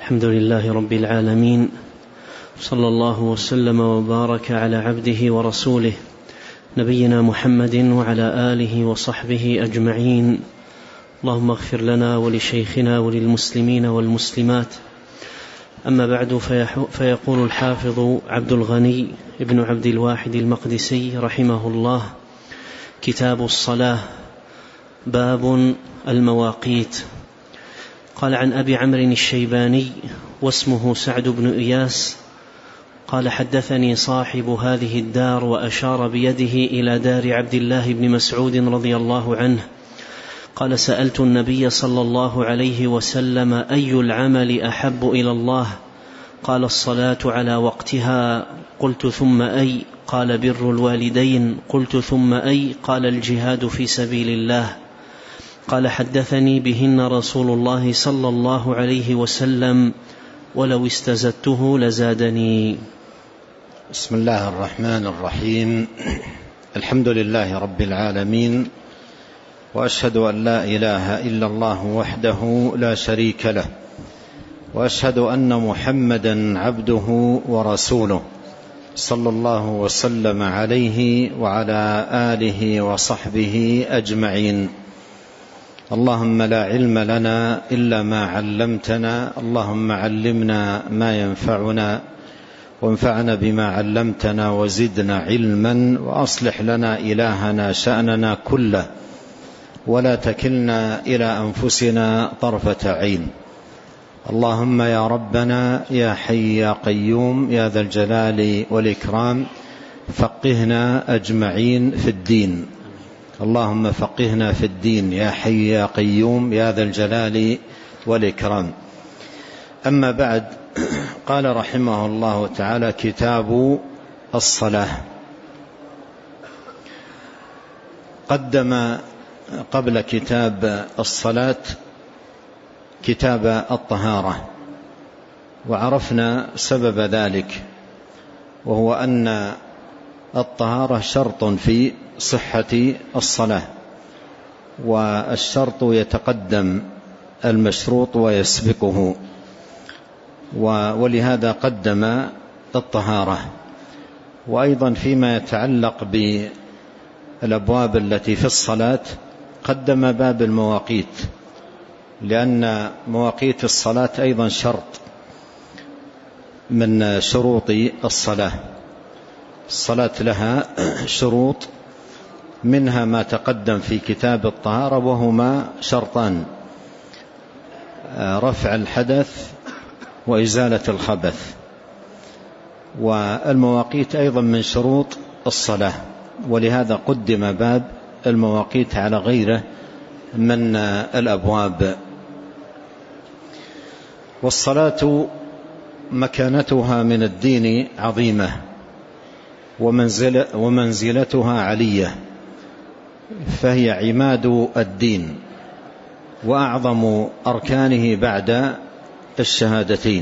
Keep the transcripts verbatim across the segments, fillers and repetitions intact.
الحمد لله رب العالمين، صلى الله وسلم وبارك على عبده ورسوله نبينا محمد وعلى آله وصحبه أجمعين. اللهم اغفر لنا ولشيخنا وللمسلمين والمسلمات. أما بعد، فيقول الحافظ عبد الغني ابن عبد الواحد المقدسي رحمه الله: كتاب الصلاة، باب المواقيت. قال: عن أبي عمرو الشيباني واسمه سعد بن إياس قال: حدثني صاحب هذه الدار، وأشار بيده إلى دار عبد الله بن مسعود رضي الله عنه، قال: سألت النبي صلى الله عليه وسلم: أي العمل أحب إلى الله؟ قال: الصلاة على وقتها. قلت: ثم أي؟ قال: بر الوالدين. قلت: ثم أي؟ قال: الجهاد في سبيل الله. قال: حدثني بهن رسول الله صلى الله عليه وسلم، ولو استزدته لزادني. بسم الله الرحمن الرحيم. الحمد لله رب العالمين، وأشهد أن لا إله إلا الله وحده لا شريك له، وأشهد أن محمدا عبده ورسوله، صلى الله وسلم عليه وعلى آله وصحبه أجمعين. اللهم لا علم لنا إلا ما علمتنا، اللهم علمنا ما ينفعنا، وانفعنا بما علمتنا، وزدنا علما، وأصلح لنا إلهنا شأننا كله، ولا تكلنا إلى أنفسنا طرفة عين. اللهم يا ربنا يا حي يا قيوم يا ذا الجلال والإكرام، فقهنا أجمعين في الدين. اللهم فقهنا في الدين يا حي يا قيوم يا ذا الجلال والإكرام. أما بعد، قال رحمه الله تعالى: كتاب الصلاة. قدم قبل كتاب الصلاة كتاب الطهارة، وعرفنا سبب ذلك، وهو أن الطهارة شرط في صحة الصلاة، والشرط يتقدم المشروط ويسبقه، ولهذا قدم الطهارة. وأيضا فيما يتعلق بالأبواب التي في الصلاة قدم باب المواقيت، لأن مواقيت الصلاة أيضا شرط من شروط الصلاة. الصلاة لها شروط، منها ما تقدم في كتاب الطهارة، وهما شرطان: رفع الحدث وإزالة الخبث. والمواقيت أيضا من شروط الصلاة، ولهذا قدم باب المواقيت على غيره من الأبواب. والصلاة مكانتها من الدين عظيمة، ومنزلتها علية، فهي عماد الدين وأعظم أركانه بعد الشهادتين.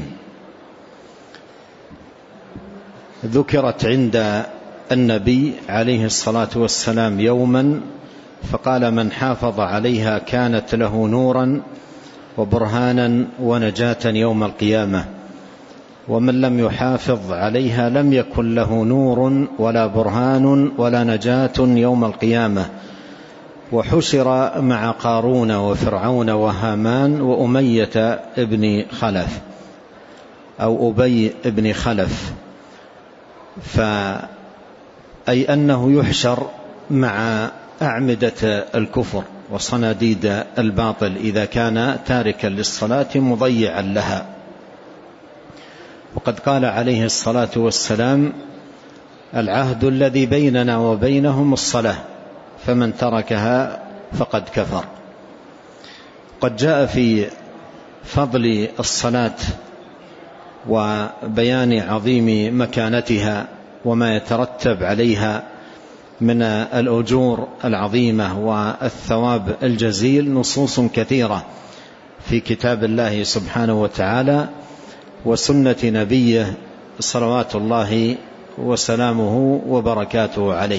ذكرت عند النبي عليه الصلاة والسلام يوما فقال: من حافظ عليها كانت له نورا وبرهانا ونجاة يوم القيامة، ومن لم يحافظ عليها لم يكن له نور ولا برهان ولا نجاة يوم القيامة. وحشر مع قارون وفرعون وهامان وأمية ابن خلف أو أبي ابن خلف، فأي أنه يحشر مع أعمدة الكفر وصناديد الباطل إذا كان تاركا للصلاة مضيعا لها. وقد قال عليه الصلاة والسلام: العهد الذي بيننا وبينهم الصلاة، فمن تركها فقد كفر. قد جاء في فضل الصلاة وبيان عظيم مكانتها وما يترتب عليها من الأجور العظيمة والثواب الجزيل نصوص كثيرة في كتاب الله سبحانه وتعالى وسنة نبيه صلوات الله وسلامه وبركاته عليه.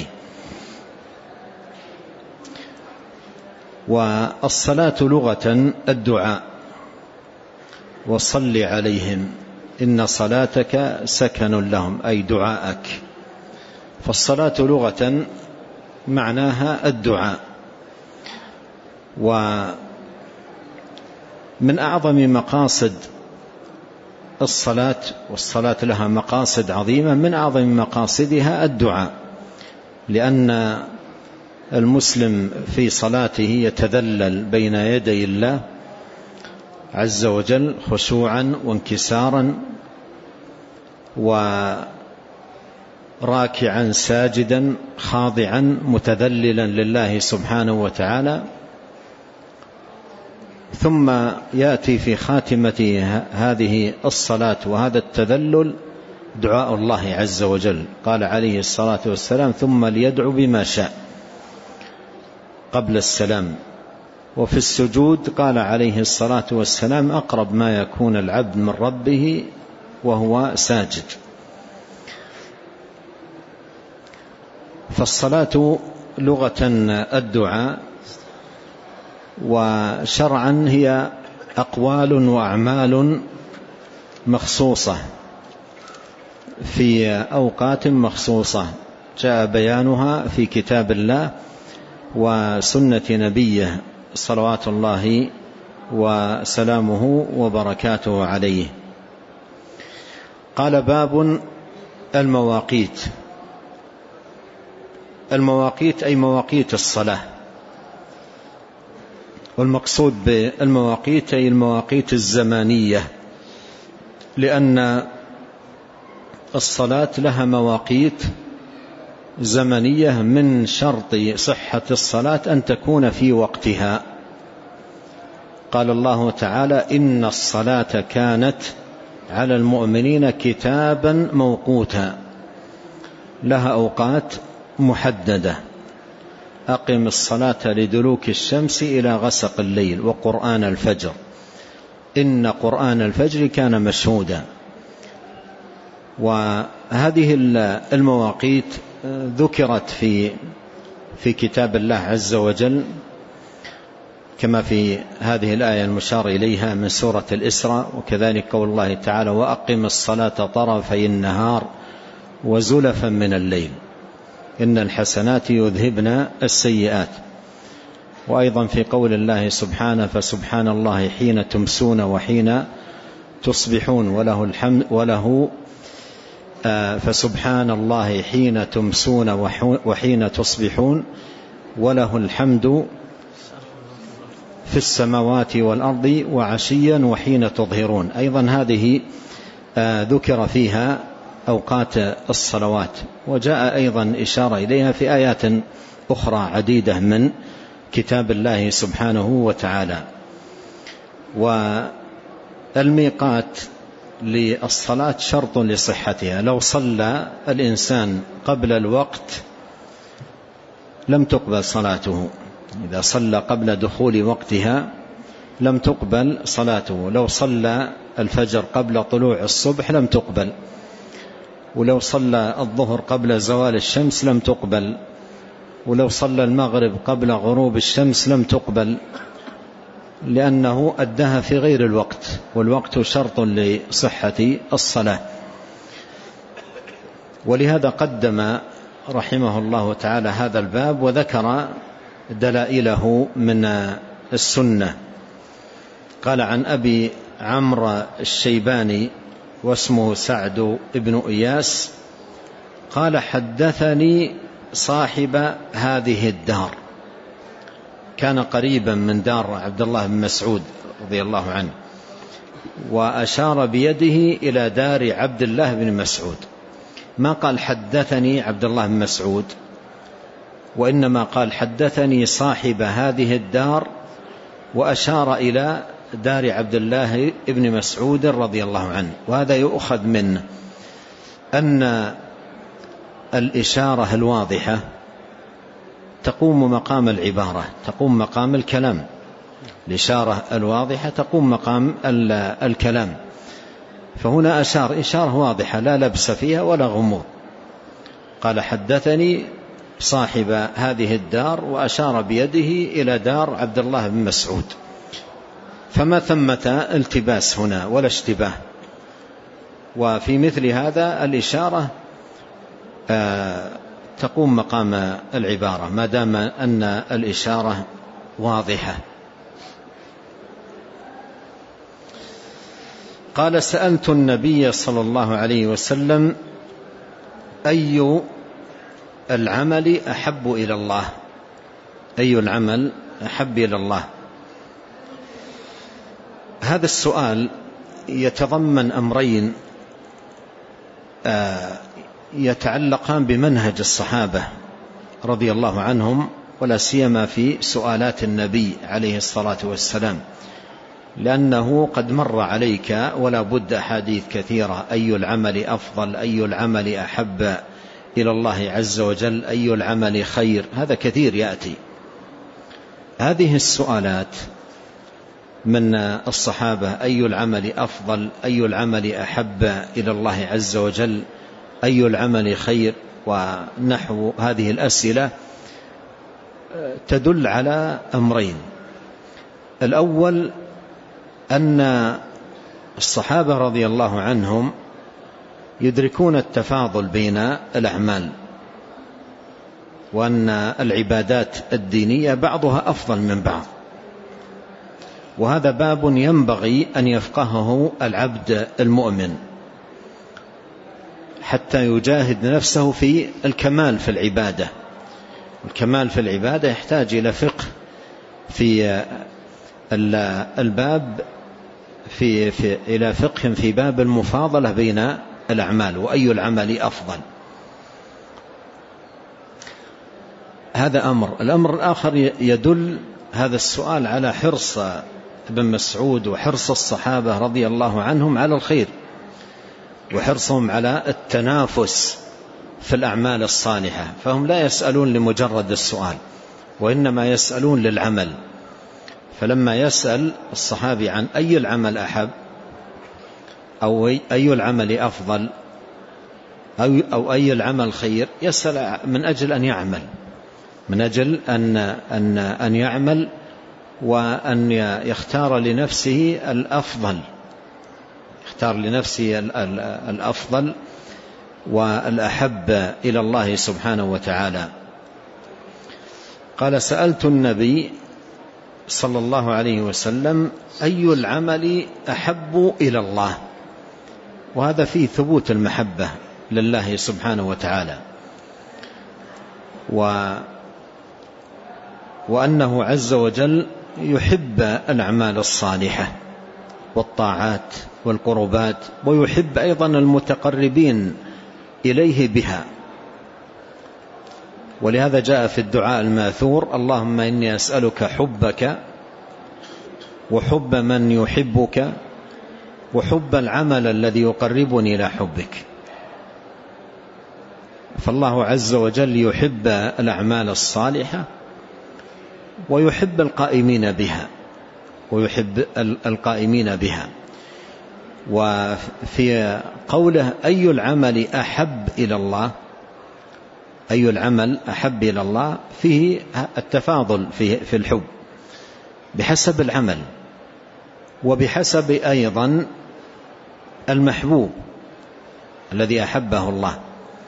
والصلاة لغة الدعاء، وصل عليهم إن صلاتك سكن لهم، أي دعاءك. فالصلاة لغة معناها الدعاء. ومن أعظم مقاصد الصلاة، والصلاة لها مقاصد عظيمة، من أعظم مقاصدها الدعاء، لأن المسلم في صلاته يتذلل بين يدي الله عز وجل خشوعا وانكسارا، وراكعا ساجدا خاضعا متذللا لله سبحانه وتعالى. ثم يأتي في خاتمة هذه الصلاة وهذا التذلل دعاء الله عز وجل. قال عليه الصلاة والسلام: ثم ليدعو بما شاء، قبل السلام. وفي السجود قال عليه الصلاة والسلام: أقرب ما يكون العبد من ربه وهو ساجد. فالصلاة لغة الدعاء، وشرعا هي أقوال وأعمال مخصوصة في أوقات مخصوصة جاء بيانها في كتاب الله وسنة نبيه صلوات الله وسلامه وبركاته عليه. قال: باب المواقيت. المواقيت أي مواقيت الصلاة، والمقصود بالمواقيت أي المواقيت الزمانية، لأن الصلاة لها مواقيت زمنية. من شرط صحة الصلاة أن تكون في وقتها. قال الله تعالى: إن الصلاة كانت على المؤمنين كتابا موقوتا، لها أوقات محددة. أقم الصلاة لدلوك الشمس إلى غسق الليل وقرآن الفجر إن قرآن الفجر كان مشهودا. وهذه المواقيت ذكرت في في كتاب الله عز وجل، كما في هذه الآية المشار إليها من سورة الإسراء، وكذلك قول الله تعالى: وأقم الصلاة طرفي النهار وزلفا من الليل إن الحسنات يذهبن السيئات. وأيضا في قول الله سبحانه: فسبحان الله حين تمسون وحين تصبحون وله الحمد وله آه فسبحان الله حين تمسون وحين تصبحون وله الحمد في السماوات والأرض وعشيا وحين تظهرون. أيضا هذه آه ذكر فيها أوقات الصلوات، وجاء أيضا إشارة إليها في آيات أخرى عديدة من كتاب الله سبحانه وتعالى. والميقات للصلاة شرط لصحتها. لو صلى الإنسان قبل الوقت لم تقبل صلاته، إذا صلى قبل دخول وقتها لم تقبل صلاته. لو صلى الفجر قبل طلوع الصبح لم تقبل، ولو صلى الظهر قبل زوال الشمس لم تقبل، ولو صلى المغرب قبل غروب الشمس لم تقبل، لأنه أداها في غير الوقت، والوقت شرط لصحة الصلاة. ولهذا قدم رحمه الله تعالى هذا الباب وذكر دلائله من السنة. قال: عن أبي عمرو الشيباني واسمه سعد بن إياس قال: حدثني صاحب هذه الدار، كان قريبا من دار عبد الله بن مسعود رضي الله عنه، وأشار بيده إلى دار عبد الله بن مسعود. ما قال حدثني عبد الله بن مسعود، وإنما قال حدثني صاحب هذه الدار، وأشار إلى دار عبد الله بن مسعود رضي الله عنه. وهذا يؤخذ منه أن الإشارة الواضحة تقوم مقام العبارة، تقوم مقام الكلام. الإشارة الواضحة تقوم مقام الكلام. فهنا أشار إشارة واضحة لا لبس فيها ولا غموض. قال: حدثني صاحب هذه الدار، وأشار بيده إلى دار عبد الله بن مسعود. فما ثمة التباس هنا ولا اشتباه. وفي مثل هذا الإشارة تقوم مقام العبارة ما دام أن الإشارة واضحة. قال: سألت النبي صلى الله عليه وسلم: أي العمل أحب إلى الله؟ أي العمل أحب إلى الله؟ هذا السؤال يتضمن أمرين يتعلقان بمنهج الصحابة رضي الله عنهم، ولا سيما في سؤالات النبي عليه الصلاة والسلام، لأنه قد مر عليك ولا بد أحاديث كثيرة: أي العمل أفضل، أي العمل أحب إلى الله عز وجل، أي العمل خير، هذا كثير يأتي. هذه السؤالات من الصحابة: أي العمل أفضل، أي العمل أحب إلى الله عز وجل، أي العمل خير، ونحو هذه الأسئلة تدل على أمرين. الأول أن الصحابة رضي الله عنهم يدركون التفاضل بين الأعمال، وأن العبادات الدينية بعضها أفضل من بعض، وهذا باب ينبغي أن يفقهه العبد المؤمن حتى يجاهد نفسه في الكمال في العبادة. الكمال في العبادة يحتاج إلى فقه في الباب في, في إلى فقه في باب المفاضلة بين الأعمال، وأي العمل أفضل. هذا أمر. الأمر الآخر يدل هذا السؤال على حرص ابن مسعود وحرص الصحابة رضي الله عنهم على الخير، وحرصهم على التنافس في الأعمال الصالحة، فهم لا يسألون لمجرد السؤال، وإنما يسألون للعمل. فلما يسأل الصحابي عن أي العمل أحب أو أي العمل أفضل أو أي العمل خير، يسأل من أجل أن يعمل، من أجل أن, أن, أن يعمل وأن يختار لنفسه الأفضل، يختار لنفسه الأفضل والأحب إلى الله سبحانه وتعالى. قال: سألت النبي صلى الله عليه وسلم: أي العمل أحب إلى الله؟ وهذا فيه ثبوت المحبة لله سبحانه وتعالى، و وأنه عز وجل يحب الأعمال الصالحة والطاعات والقربات، ويحب أيضا المتقربين إليه بها. ولهذا جاء في الدعاء الماثور: اللهم إني أسألك حبك وحب من يحبك وحب العمل الذي يقربني إلى حبك. فالله عز وجل يحب الأعمال الصالحة ويحب القائمين بها ويحب القائمين بها. وفي قوله: أي العمل أحب إلى الله، أي العمل أحب إلى الله، فيه التفاضل في الحب بحسب العمل وبحسب أيضا المحبوب الذي أحبه الله.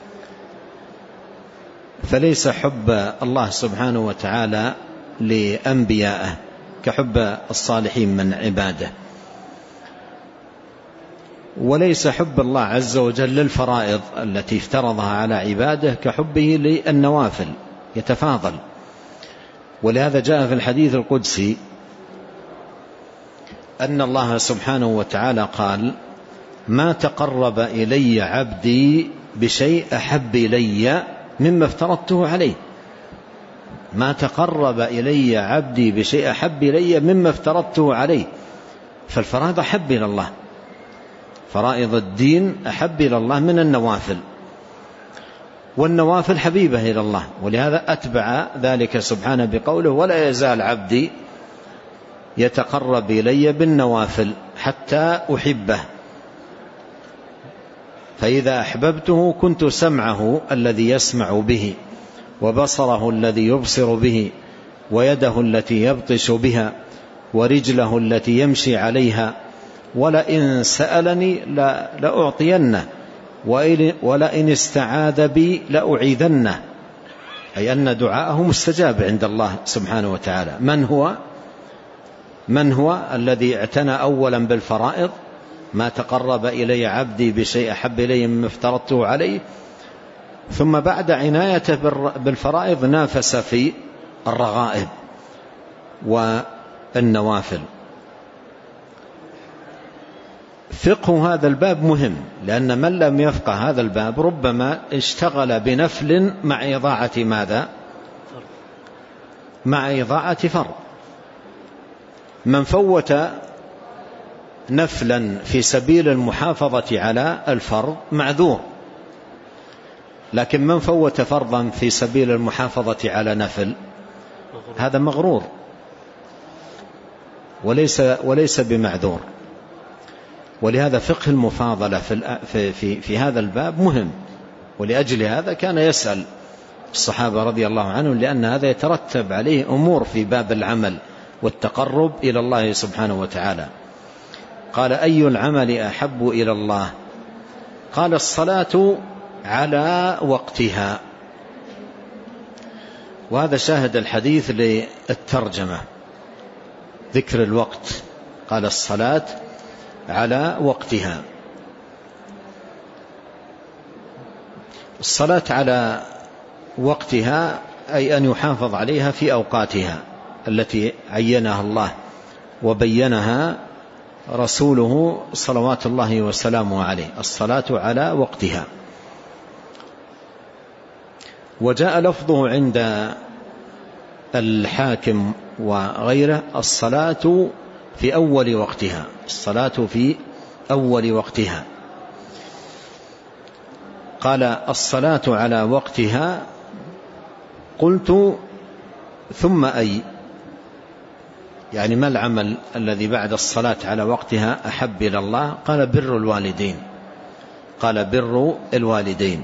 فليس حب الله سبحانه وتعالى لأنبيائه كحب الصالحين من عباده، وليس حب الله عز وجل للفرائض التي افترضها على عباده كحبه للنوافل، يتفاضل. ولهذا جاء في الحديث القدسي أن الله سبحانه وتعالى قال: ما تقرب إلي عبدي بشيء أحب إلي مما افترضته عليه. ما تقرب إلي عبدي بشيء أحب إلي مما افترضته عليه. فالفرائض أحب إلى الله، فرائض الدين أحب إلى الله من النوافل، والنوافل حبيبة إلى الله. ولهذا أتبع ذلك سبحانه بقوله: ولا يزال عبدي يتقرب إلي بالنوافل حتى أحبه، فإذا أحببته كنت سمعه الذي يسمع به، وبصره الذي يبصر به، ويده التي يبطش بها، ورجله التي يمشي عليها، ولئن سألني لأعطينه، ولئن استعاذ بي لأعيذنه، أي أن دعاءه مستجاب عند الله سبحانه وتعالى. من هو من هو الذي اعتنى أولا بالفرائض، ما تقرب إلي عبدي بشيء أحب إلي مما افترضته عليه، ثم بعد عنايته بالفرائض نافس في الرغائب والنوافل. فقه هذا الباب مهم، لأن من لم يفقه هذا الباب ربما اشتغل بنفل مع إضاعة ماذا؟ مع إضاعة فرض. من فوت نفلا في سبيل المحافظة على الفرض معذور، لكن من فوت فرضا في سبيل المحافظة على نفل هذا مغرور وليس وليس بمعذور. ولهذا فقه المفاضلة في في في هذا الباب مهم، ولأجل هذا كان يسأل الصحابة رضي الله عنهم، لأن هذا يترتب عليه أمور في باب العمل والتقرب إلى الله سبحانه وتعالى. قال: أي العمل أحب إلى الله؟ قال: الصلاة على وقتها. وهذا شاهد الحديث للترجمة، ذكر الوقت. قال: الصلاة على وقتها. الصلاة على وقتها أي أن يحافظ عليها في أوقاتها التي عينها الله وبينها رسوله صلوات الله وسلامه عليه، الصلاة على وقتها. وجاء لفظه عند الحاكم وغيره: الصلاة في أول وقتها، الصلاة في أول وقتها. قال: الصلاة على وقتها. قلت: ثم أي؟ يعني ما العمل الذي بعد الصلاة على وقتها أحب إلى الله؟ قال: بر الوالدين. قال: بر الوالدين.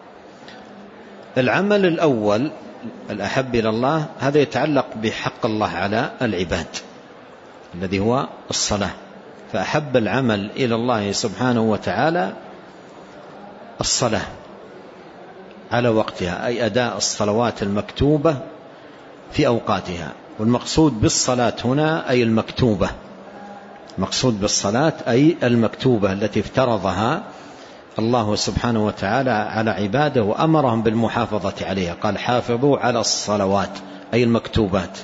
العمل الأول الأحب إلى الله هذا يتعلق بحق الله على العباد الذي هو الصلاة، فأحب العمل إلى الله سبحانه وتعالى الصلاة على وقتها، أي أداء الصلوات المكتوبة في أوقاتها. والمقصود بالصلاة هنا أي المكتوبة، المقصود بالصلاة أي المكتوبة التي افترضها الله سبحانه وتعالى على عباده وأمرهم بالمحافظة عليها. قال: حافظوا على الصلوات أي المكتوبات.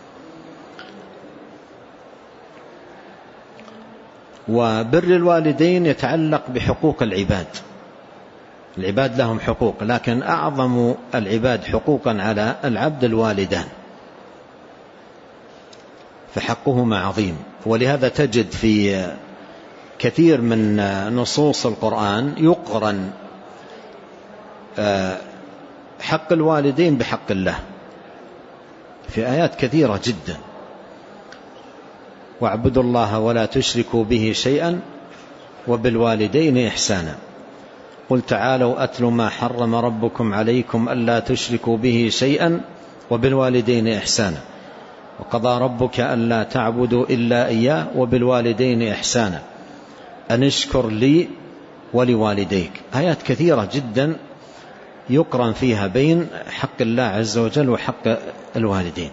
وبر الوالدين يتعلق بحقوق العباد، العباد لهم حقوق، لكن أعظم العباد حقوقا على العبد الوالدان، فحقهما عظيم. ولهذا تجد في كثير من نصوص القرآن يقرن حق الوالدين بحق الله في آيات كثيرة جدا: واعبدوا الله ولا تشركوا به شيئا وبالوالدين إحسانا. قل تعالوا أتل ما حرم ربكم عليكم ألا تشركوا به شيئا وبالوالدين إحسانا وقضى ربك ألا تعبدوا إلا إياه وبالوالدين إحسانا أن اشكر لي ولوالديك. آيات كثيرة جدا يقرن فيها بين حق الله عز وجل وحق الوالدين.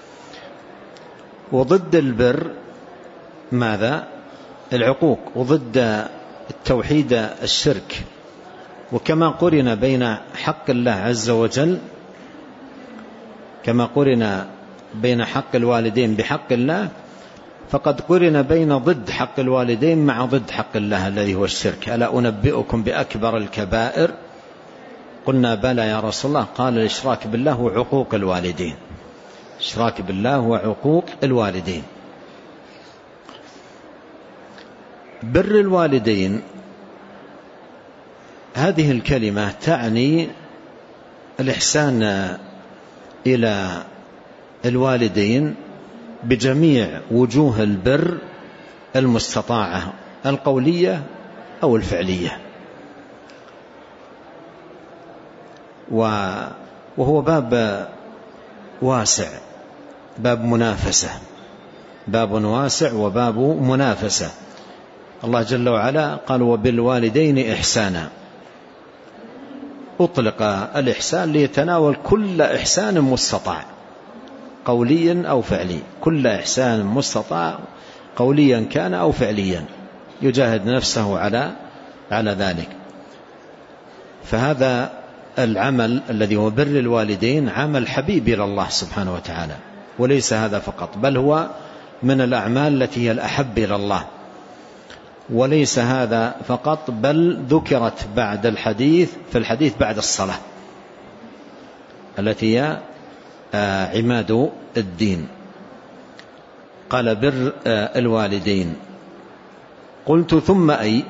وضد البر ماذا؟ العقوق، وضد التوحيد الشرك. وكما قرن بين حق الله عز وجل، كما قرن بين حق الوالدين بحق الله، فقد قرن بين ضد حق الوالدين مع ضد حق الله الذي هو الشرك. ألا أنبئكم بأكبر الكبائر؟ قلنا بلى يا رسول الله. قال: الإشراك بالله وعقوق الوالدين. إشراك بالله وعقوق الوالدين. بر الوالدين هذه الكلمة تعني الإحسان إلى الوالدين بجميع وجوه البر المستطاعة، القولية أو الفعلية. وهو باب واسع، باب منافسة باب واسع وباب منافسة. الله جل وعلا قال وبالوالدين إحسانا، أطلق الإحسان ليتناول كل إحسان مستطاع قوليا أو فعلي، كل إحسان مستطاع قوليا كان أو فعليا، يجاهد نفسه على على ذلك. فهذا العمل الذي هو بر الوالدين عمل حبيب إلى الله سبحانه وتعالى، وليس هذا فقط، بل هو من الأعمال التي هي الأحب إلى الله. وليس هذا فقط، بل ذكرت بعد الحديث في الحديث بعد الصلاة التي هي عماد الدين. قال بر الوالدين. قلت ثم أي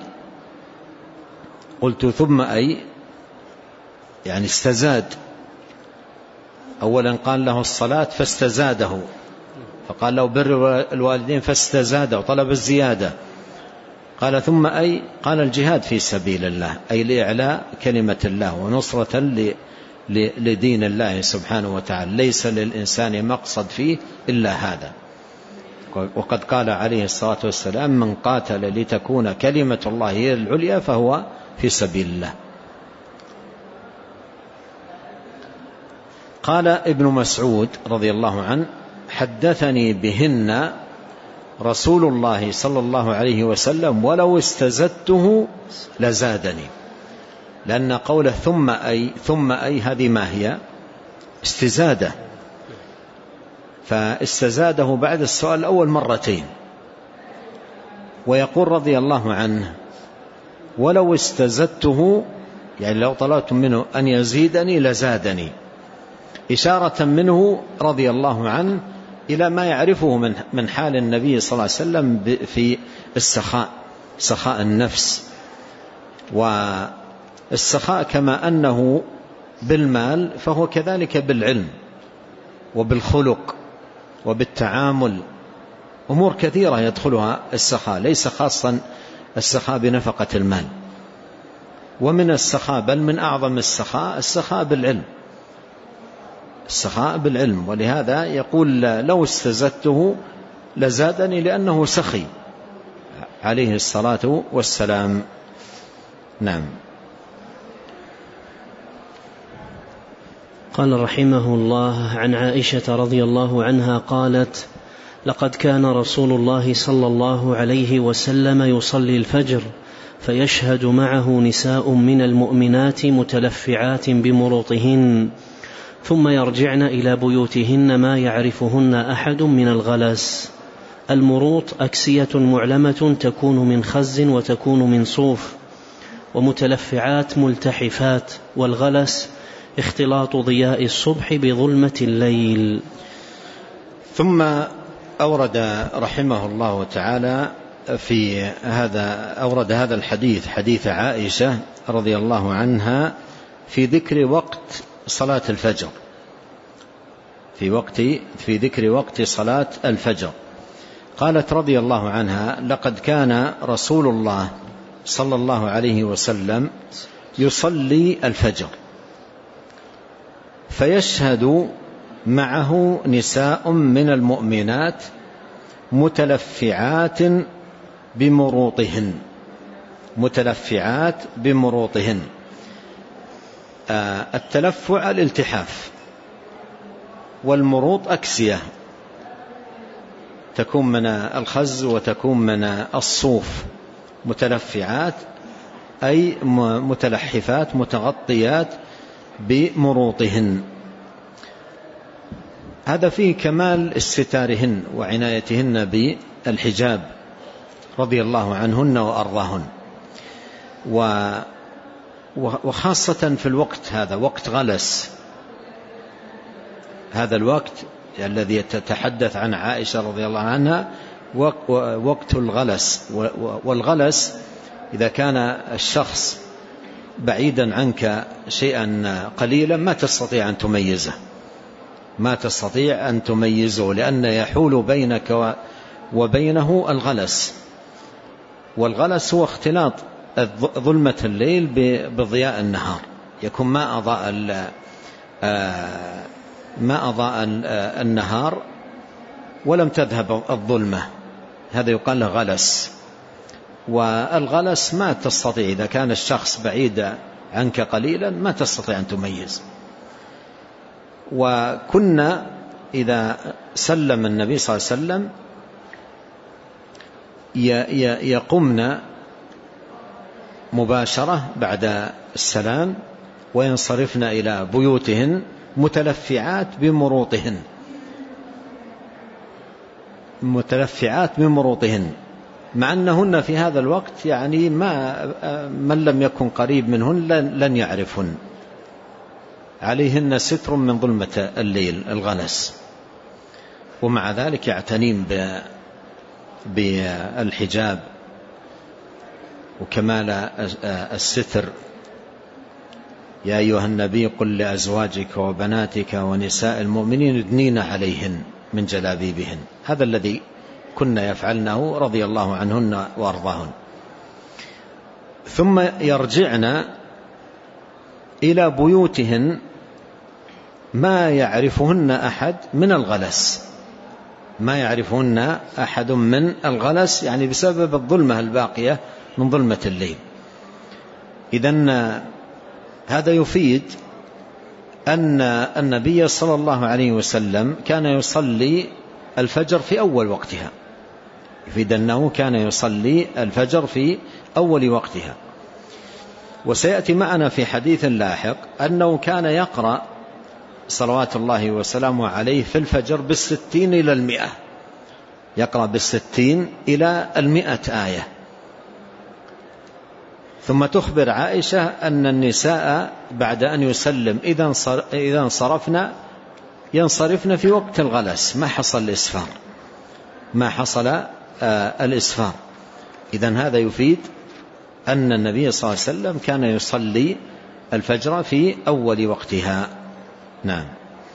قلت ثم أي يعني استزاد. أولا قال له الصلاة فاستزاده، فقال له بر الوالدين فاستزاده وطلب الزيادة. قال ثم أي قال الجهاد في سبيل الله، أي لإعلاء كلمة الله ونصرة لدين الله سبحانه وتعالى، ليس للإنسان مقصد فيه إلا هذا. وقد قال عليه الصلاة والسلام من قاتل لتكون كلمة الله هي العليا فهو في سبيل الله. قال ابن مسعود رضي الله عنه حدثني بهن رسول الله صلى الله عليه وسلم ولو استزدته لزادني. لأن قوله ثم أي ثم أي هذه ما هي استزادة، فاستزاده بعد السؤال الأول مرتين. ويقول رضي الله عنه ولو استزدته يعني لو طلبت منه أن يزيدني لزادني، إشارة منه رضي الله عنه إلى ما يعرفه من من حال النبي صلى الله عليه وسلم في السخاء، سخاء النفس. والسخاء كما أنه بالمال فهو كذلك بالعلم وبالخلق وبالتعامل، أمور كثيرة يدخلها السخاء، ليس خاصا السخاء بنفقة المال. ومن السخاء بل من أعظم السخاء السخاء بالعلم، السخاء بالعلم. ولهذا يقول لو استزدته لزادني، لأنه سخي عليه الصلاة والسلام. نعم. قال رحمه الله عن عائشة رضي الله عنها قالت لقد كان رسول الله صلى الله عليه وسلم يصلي الفجر فيشهد معه نساء من المؤمنات متلفعات بمروطهن ثم يرجعن إلى بيوتهن ما يعرفهن أحد من الغلس. المروط أكسية معلمة تكون من خز وتكون من صوف، ومتلفعات ملتحفات، والغلس اختلاط ضياء الصبح بظلمة الليل. ثم أورد رحمه الله تعالى في هذا أورد هذا الحديث حديث عائشة رضي الله عنها في ذكر وقت صلاة الفجر، في وقت في ذكر وقت صلاة الفجر. قالت رضي الله عنها لقد كان رسول الله صلى الله عليه وسلم يصلي الفجر فيشهد معه نساء من المؤمنات متلفعات بمروطهن، متلفعات بمروطهن. آه التلفع الالتحاف، والمروط أكسية تكون من الخز وتكون من الصوف. متلفعات أي متلحفات متغطيات بمروطهن. هذا فيه كمال استتارهن وعنايتهن بالحجاب رضي الله عنهن وأرضاهن. وخاصة في الوقت هذا وقت غلس، هذا الوقت الذي تتحدث عن عائشة رضي الله عنها وقت الغلس. والغلس إذا كان الشخص بعيدا عنك شيئا قليلا ما تستطيع أن تميزه، ما تستطيع أن تميزه لأن يحول بينك وبينه الغلس. والغلس هو اختلاط ظلمة الليل بضياء النهار، يكون ما أضاء ما أضاء النهار ولم تذهب الظلمة، هذا يقال له غلس. والغلس ما تستطيع، إذا كان الشخص بعيد عنك قليلا ما تستطيع أن تميز. وكنا إذا سلم النبي صلى الله عليه وسلم يقمن مباشرة بعد السلام وينصرفن إلى بيوتهن متلفعات بمروطهن متلفعات بمروطهن مع أنهن في هذا الوقت يعني ما من لم يكن قريب منهن لن يعرفهن، عليهن ستر من ظلمة الليل الغلس، ومع ذلك يعتنين بالحجاب وكمال الستر. يا أيها النبي قل لأزواجك وبناتك ونساء المؤمنين يدنين عليهن من جلابيبهن، هذا الذي كنا يفعلنه رضي الله عنهن وأرضاهن. ثم يرجعن إلى بيوتهن ما يعرفهن أحد من الغلس، ما يعرفهن أحد من الغلس، يعني بسبب الظلمة الباقية من ظلمة الليل. إذن هذا يفيد أن النبي صلى الله عليه وسلم كان يصلي الفجر في أول وقتها، يفيد أنه كان يصلي الفجر في أول وقتها. وسيأتي معنا في حديث لاحق أنه كان يقرأ صلوات الله وسلامه عليه في الفجر بالستين إلى المئة، يقرأ بالستين إلى المئة آية. ثم تخبر عائشة أن النساء بعد أن يسلم إذا انصرفنا ينصرفن في وقت الغلس، ما حصل الإسفار ما حصل آه الإسفار. إذن هذا يفيد أن النبي صلى الله عليه وسلم كان يصلي الفجر في أول وقتها. نعم.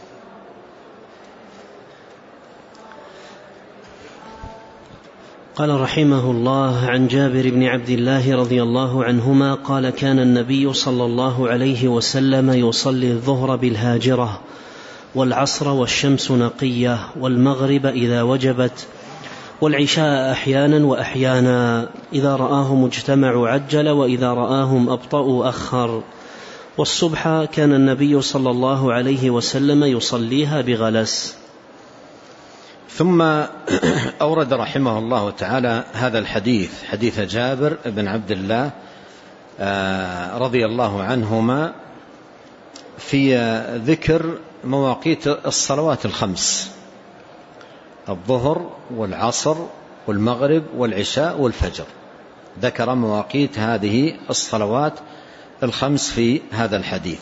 قال رحمه الله: عن جابر بن عبد الله رضي الله عنهما قال: كان النبي صلى الله عليه وسلم يصلي الظهر بالهاجرة، والعصر والشمس نقية، والمغرب إذا وجبت، والعشاء أحيانا وأحيانا، إذا رآهم اجتمعوا عجل، وإذا رآهم أبطأوا أخر، والصبح كان النبي صلى الله عليه وسلم يصليها بغلس. ثم أورد رحمه الله تعالى هذا الحديث، حديث جابر بن عبد الله رضي الله عنهما، في ذكر مواقيت الصلوات الخمس: الظهر والعصر والمغرب والعشاء والفجر. ذكر مواقيت هذه الصلوات الخمس في هذا الحديث.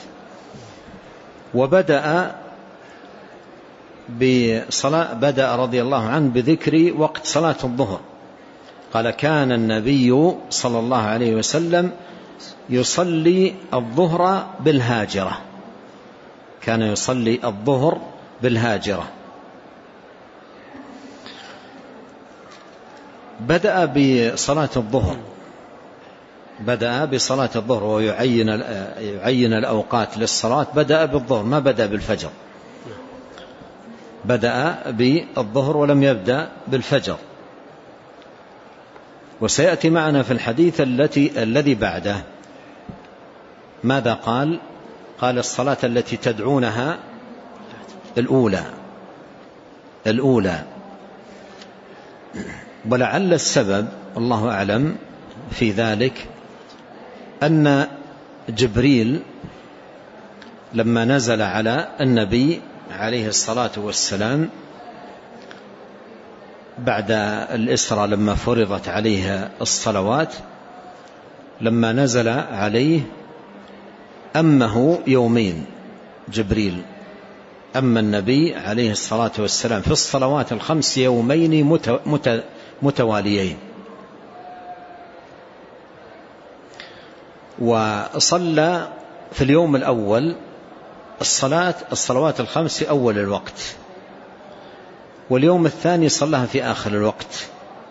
وبدأ بصلاة بدأ رضي الله عنه بذكر وقت صلاة الظهر. قال: كان النبي صلى الله عليه وسلم يصلي الظهر بالهاجرة، كان يصلي الظهر بالهاجرة. بدأ بصلاة الظهر بدأ بصلاة الظهر ويعين يعين الأوقات للصلاة. بدأ بالظهر، ما بدأ بالفجر، بدأ بالظهر ولم يبدأ بالفجر. وسيأتي معنا في الحديث التي الذي بعده ماذا قال؟ قال: الصلاة التي تدعونها الأولى الأولى ولعل السبب الله أعلم في ذلك أن جبريل لما نزل على النبي عليه الصلاة والسلام بعد الإسرى، لما فرضت عليه الصلوات، لما نزل عليه أمه يومين، جبريل أما النبي عليه الصلاة والسلام في الصلوات الخمس يومين متواليين. وصلى في اليوم الأول الصلاة الصلوات الخمس في أول الوقت، واليوم الثاني صلاها في آخر الوقت.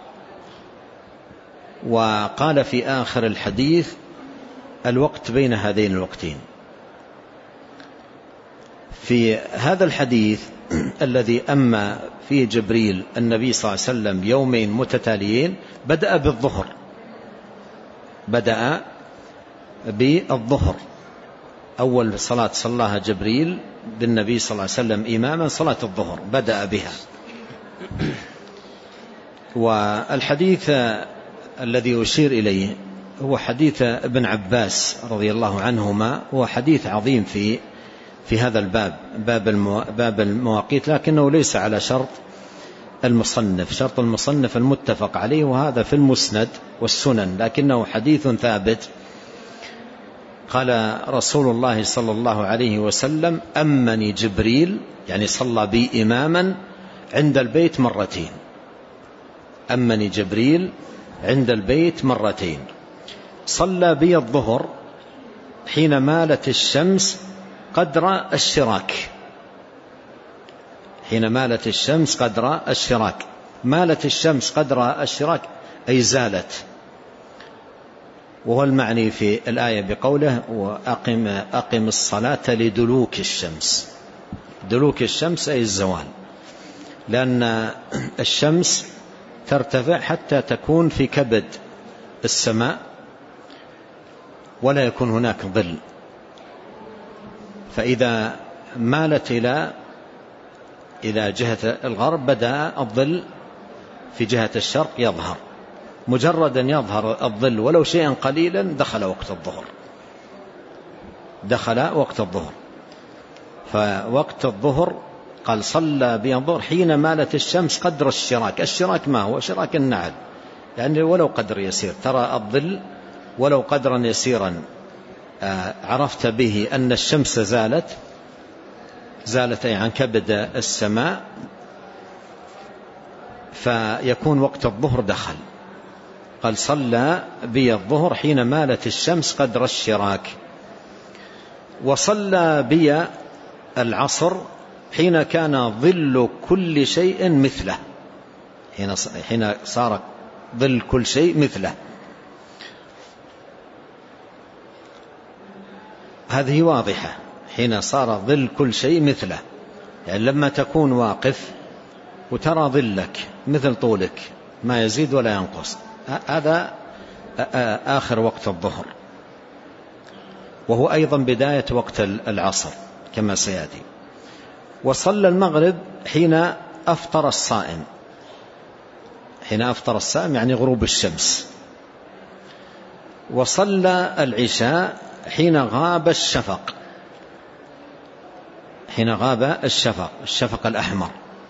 وقال في آخر الحديث: الوقت بين هذين الوقتين. في هذا الحديث الذي أما فيه جبريل النبي صلى الله عليه وسلم يومين متتاليين بدأ بالظهر، بدأ بالظهر أول صلاة صلاها جبريل بالنبي صلى الله عليه وسلم إماما صلاة الظهر بدأ بها. والحديث الذي يشير إليه هو حديث ابن عباس رضي الله عنهما، هو حديث عظيم في في هذا الباب، باب المو... باب المواقيت، لكنه ليس على شرط المصنف، شرط المصنف المتفق عليه، وهذا في المسند والسنن، لكنه حديث ثابت. قال رسول الله صلى الله عليه وسلم: أمني جبريل، يعني صلى بي إماما عند البيت مرتين. أمني جبريل عند البيت مرتين. صلى بي الظهر حين مالت الشمس قدر الشراك، حين مالت الشمس قدر الشراك. مالت الشمس قدر الشراك أي زالت، وهو المعني في الآية بقوله: وأقم أقم الصلاة لدلوك الشمس. دلوك الشمس أي الزوال، لأن الشمس ترتفع حتى تكون في كبد السماء ولا يكون هناك ظل، فإذا مالت إلى إلى جهة الغرب بدأ الظل في جهة الشرق يظهر. مجرد أن يظهر الظل ولو شيئا قليلا دخل وقت الظهر، دخل وقت الظهر. فوقت الظهر قال: صلى بي الظهر حين مالت الشمس قدر الشراك. الشراك ما هو؟ شراك النعل، يعني ولو قدر يسير، ترى الظل ولو قدرا يسيرا عرفت به أن الشمس زالت، زالت أي عن كبد السماء، فيكون وقت الظهر دخل. قال: صلى بي الظهر حين مالت الشمس قدر الشراك. وصلى بي العصر حين كان ظل كل شيء مثله، حين صار ظل كل شيء مثله. هذه واضحة، حين صار ظل كل شيء مثله، يعني لما تكون واقف وترى ظلك مثل طولك ما يزيد ولا ينقص، هذا آخر وقت الظهر، وهو أيضا بداية وقت العصر كما سيأتي. وصلى المغرب حين أفطر الصائم، حين أفطر الصائم يعني غروب الشمس. وصلى العشاء حين غاب الشفق، حين غاب الشفق الشفق الأحمر.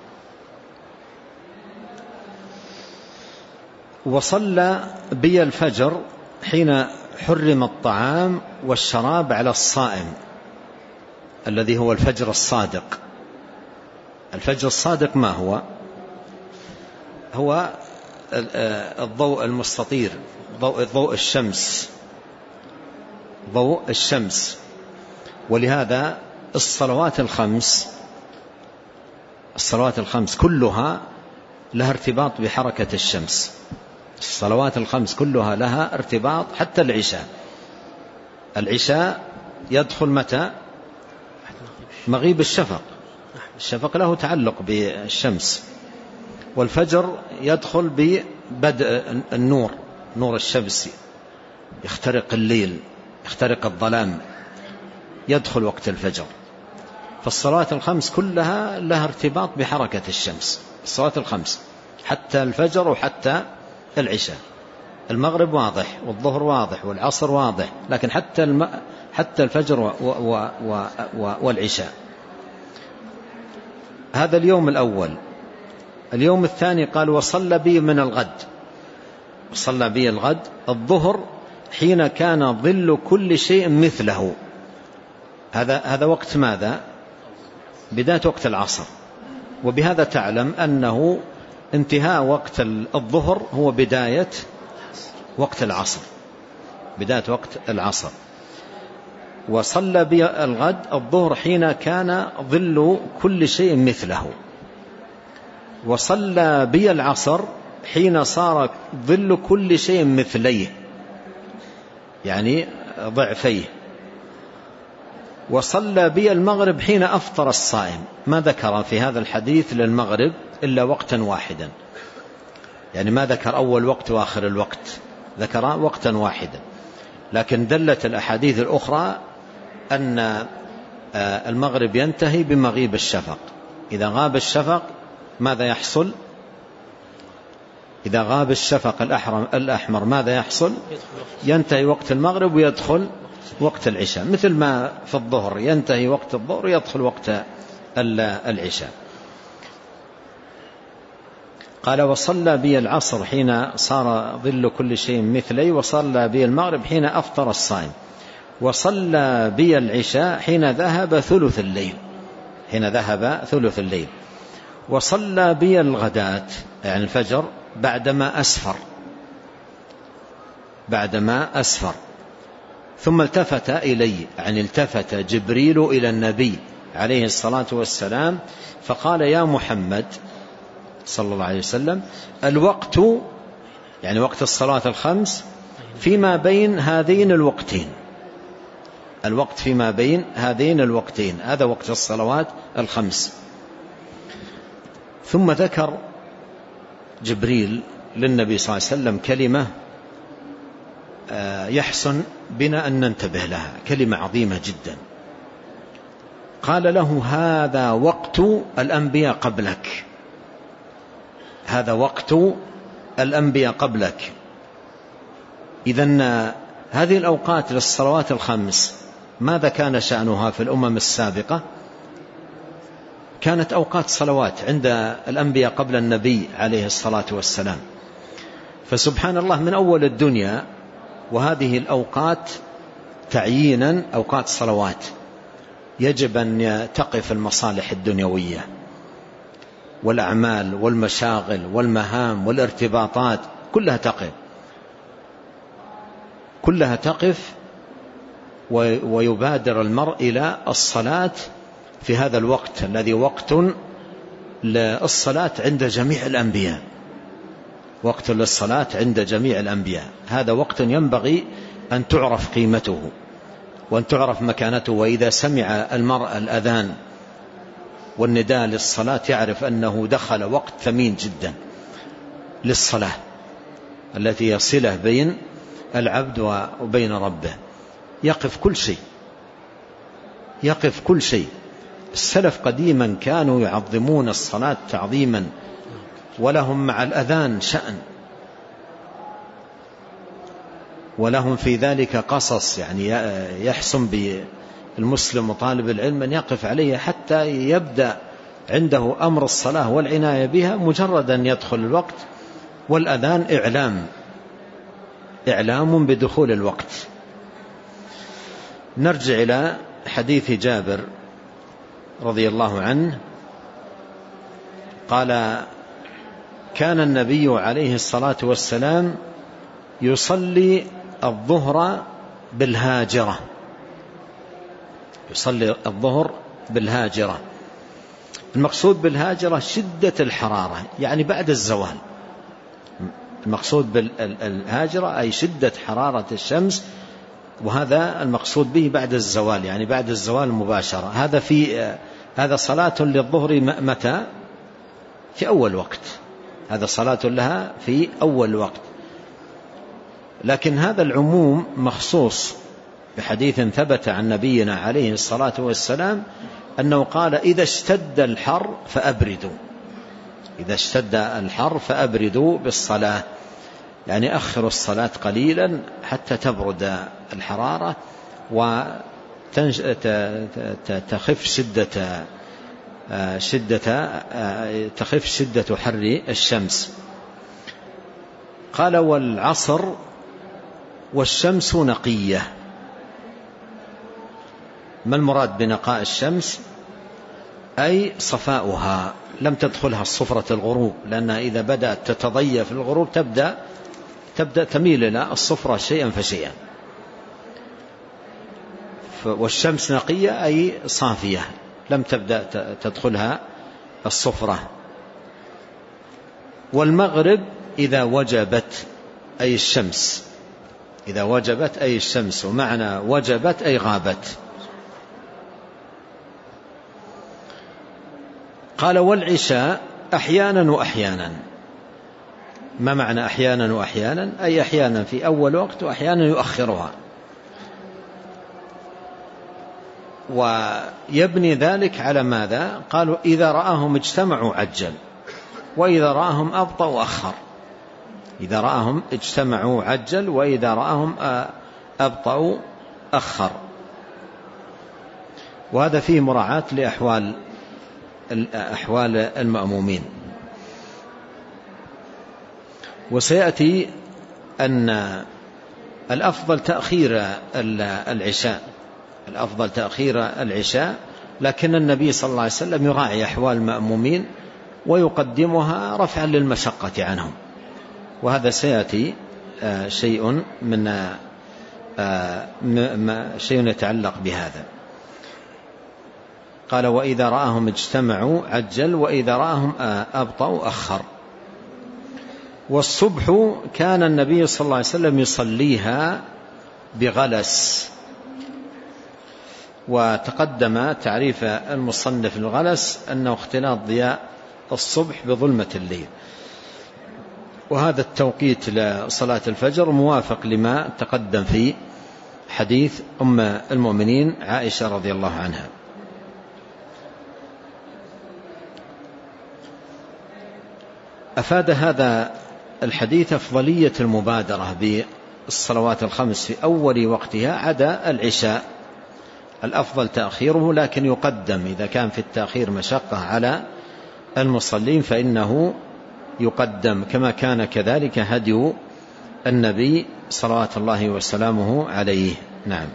وصلى بي الفجر حين حرم الطعام والشراب على الصائم، الذي هو الفجر الصادق. الفجر الصادق ما هو؟ هو الضوء المستطير، ضوء, ضوء الشمس، ضوء الشمس. ولهذا الصلوات الخمس الصلوات الخمس كلها لها ارتباط بحركة الشمس. الصلوات الخمس كلها لها ارتباط، حتى العشاء. العشاء يدخل متى؟ مغيب الشفق، الشفق له تعلق بالشمس. والفجر يدخل ببدء النور، نور الشمس، يخترق الليل، يخترق الظلام، يدخل وقت الفجر. فالصلوات الخمس كلها لها ارتباط بحركة الشمس، الصلوات الخمس حتى الفجر وحتى العشاء. المغرب واضح، والظهر واضح، والعصر واضح، لكن حتى الم... حتى الفجر و... و... و... و... والعشاء. هذا اليوم الأول. اليوم الثاني قال: وصلى بي من الغد، وصلى بي الغد الظهر حين كان ظل كل شيء مثله. هذا هذا وقت ماذا؟ بداية وقت العصر. وبهذا تعلم أنه انتهاء وقت الظهر هو بداية وقت العصر، بداية وقت العصر. وصلى بي الغد الظهر حين كان ظل كل شيء مثله. وصلى بي العصر حين صار ظل كل شيء مثليه، يعني ضعفيه. وصلى بي المغرب حين أفطر الصائم. ما ذكر في هذا الحديث للمغرب إلا وقتا واحدا، يعني ما ذكر أول وقت وآخر الوقت، ذكر وقتا واحدا. لكن دلت الأحاديث الأخرى أن المغرب ينتهي بمغيب الشفق. إذا غاب الشفق ماذا يحصل؟ إذا غاب الشفق الأحمر ماذا يحصل؟ ينتهي وقت المغرب ويدخل وقت العشاء، مثل ما في الظهر ينتهي وقت الظهر ويدخل وقت العشاء. قال وصلى بي العصر حين صار ظل كل شيء مثلي، وصلى بي المغرب حين أفطر الصائم، وصلى بي العشاء حين ذهب ثلث الليل، حين ذهب ثلث الليل، وصلى بي الغداة يعني الفجر بعدما أسفر، بعدما أسفر. ثم التفت إلي، يعني التفت جبريل إلى النبي عليه الصلاة والسلام فقال يا محمد صلى الله عليه وسلم الوقت، يعني وقت الصلاة الخمس، فيما بين هذين الوقتين، الوقت فيما بين هذين الوقتين، هذا وقت الصلوات الخمس. ثم ذكر جبريل للنبي صلى الله عليه وسلم كلمة يحسن بنا أن ننتبه لها، كلمة عظيمة جدا. قال له هذا وقت الأنبياء قبلك، هذا وقت الأنبياء قبلك. إذن هذه الأوقات للصلوات الخمس ماذا كان شأنها في الأمم السابقة؟ كانت أوقات صلوات عند الأنبياء قبل النبي عليه الصلاة والسلام. فسبحان الله من أول الدنيا وهذه الأوقات تعيينا أوقات صلوات، يجب أن تقف المصالح الدنيوية والأعمال والمشاغل والمهام والارتباطات كلها تقف، كلها تقف ويبادر المرء إلى الصلاة في هذا الوقت الذي وقت للصلاة عند جميع الأنبياء، وقت للصلاة عند جميع الأنبياء. هذا وقت ينبغي أن تعرف قيمته وأن تعرف مكانته. وإذا سمع المرء الأذان والنداء للصلاة يعرف أنه دخل وقت ثمين جدا للصلاة التي يصله بين العبد وبين ربه. يقف كل شيء، يقف كل شيء. السلف قديما كانوا يعظمون الصلاة تعظيما، ولهم مع الأذان شأن، ولهم في ذلك قصص، يعني يحسن بالمسلم وطالب العلم أن يقف عليه حتى يبدأ عنده أمر الصلاة والعناية بها مجرد أن يدخل الوقت. والأذان إعلام، إعلام بدخول الوقت. نرجع إلى حديث جابر رضي الله عنه قال كان النبي عليه الصلاة والسلام يصلي الظهر بالهاجرة، يصلي الظهر بالهاجرة. المقصود بالهاجرة شدة الحرارة، يعني بعد الزوال. المقصود بالهاجرة أي شدة حرارة الشمس، وهذا المقصود به بعد الزوال، يعني بعد الزوال مباشرة. هذا في هذا صلاة للظهر متى؟ في أول وقت، هذا صلاة لها في أول وقت. لكن هذا العموم مخصوص بحديث ثبت عن نبينا عليه الصلاة والسلام أنه قال إذا اشتد الحر فأبردوا، إذا اشتد الحر فأبردوا بالصلاة، يعني أخروا الصلاة قليلا حتى تبرد الحرارة وتخف شدة شدة تخف شدة حر الشمس. قال والعصر والشمس نقية. ما المراد بنقاء الشمس؟ أي صفاؤها، لم تدخلها الصفرة الغروب، لأنها إذا بدأت تتضيف الغروب تبدأ تبدأ تميل إلى الصفرة شيئا فشيئا. والشمس نقية أي صافية، لم تبدأ تدخلها الصفرة. والمغرب إذا وجبت أي الشمس، إذا وجبت أي الشمس، ومعنى وجبت أي غابت، قال والعشاء أحيانا وأحيانا. ما معنى أحيانا وأحيانا؟ أي أحيانا في أول وقت وأحيانا يؤخرها، ويبني ذلك على ماذا؟ قالوا إذا رآهم اجتمعوا عجل، وإذا رآهم أبطأوا أخر. إذا رآهم اجتمعوا عجل، وإذا رآهم أبطأوا أخر. وهذا فيه مراعاة لأحوال أحوال المأمومين. وسيأتي أن الأفضل تأخير العشاء، الأفضل تأخير العشاء، لكن النبي صلى الله عليه وسلم يراعي أحوال المأمومين ويقدمها رفعا للمشقة عنهم، وهذا سيأتي شيء من شيء يتعلق بهذا. قال وإذا رآهم اجتمعوا عجل، وإذا رآهم أبطأوا أخر. والصبح كان النبي صلى الله عليه وسلم يصليها بغلس، وتقدم تعريف المصنف الغلس أنه اختلاط ضياء الصبح بظلمة الليل، وهذا التوقيت لصلاة الفجر موافق لما تقدم في حديث أم المؤمنين عائشة رضي الله عنها. أفاد هذا الحديث أفضلية المبادرة بالصلوات الخمس في أول وقتها عدا العشاء، الأفضل تأخيره، لكن يقدم إذا كان في التأخير مشقة على المصلين فإنه يقدم، كما كان كذلك هدي النبي صلوات الله وسلامه عليه. نعم.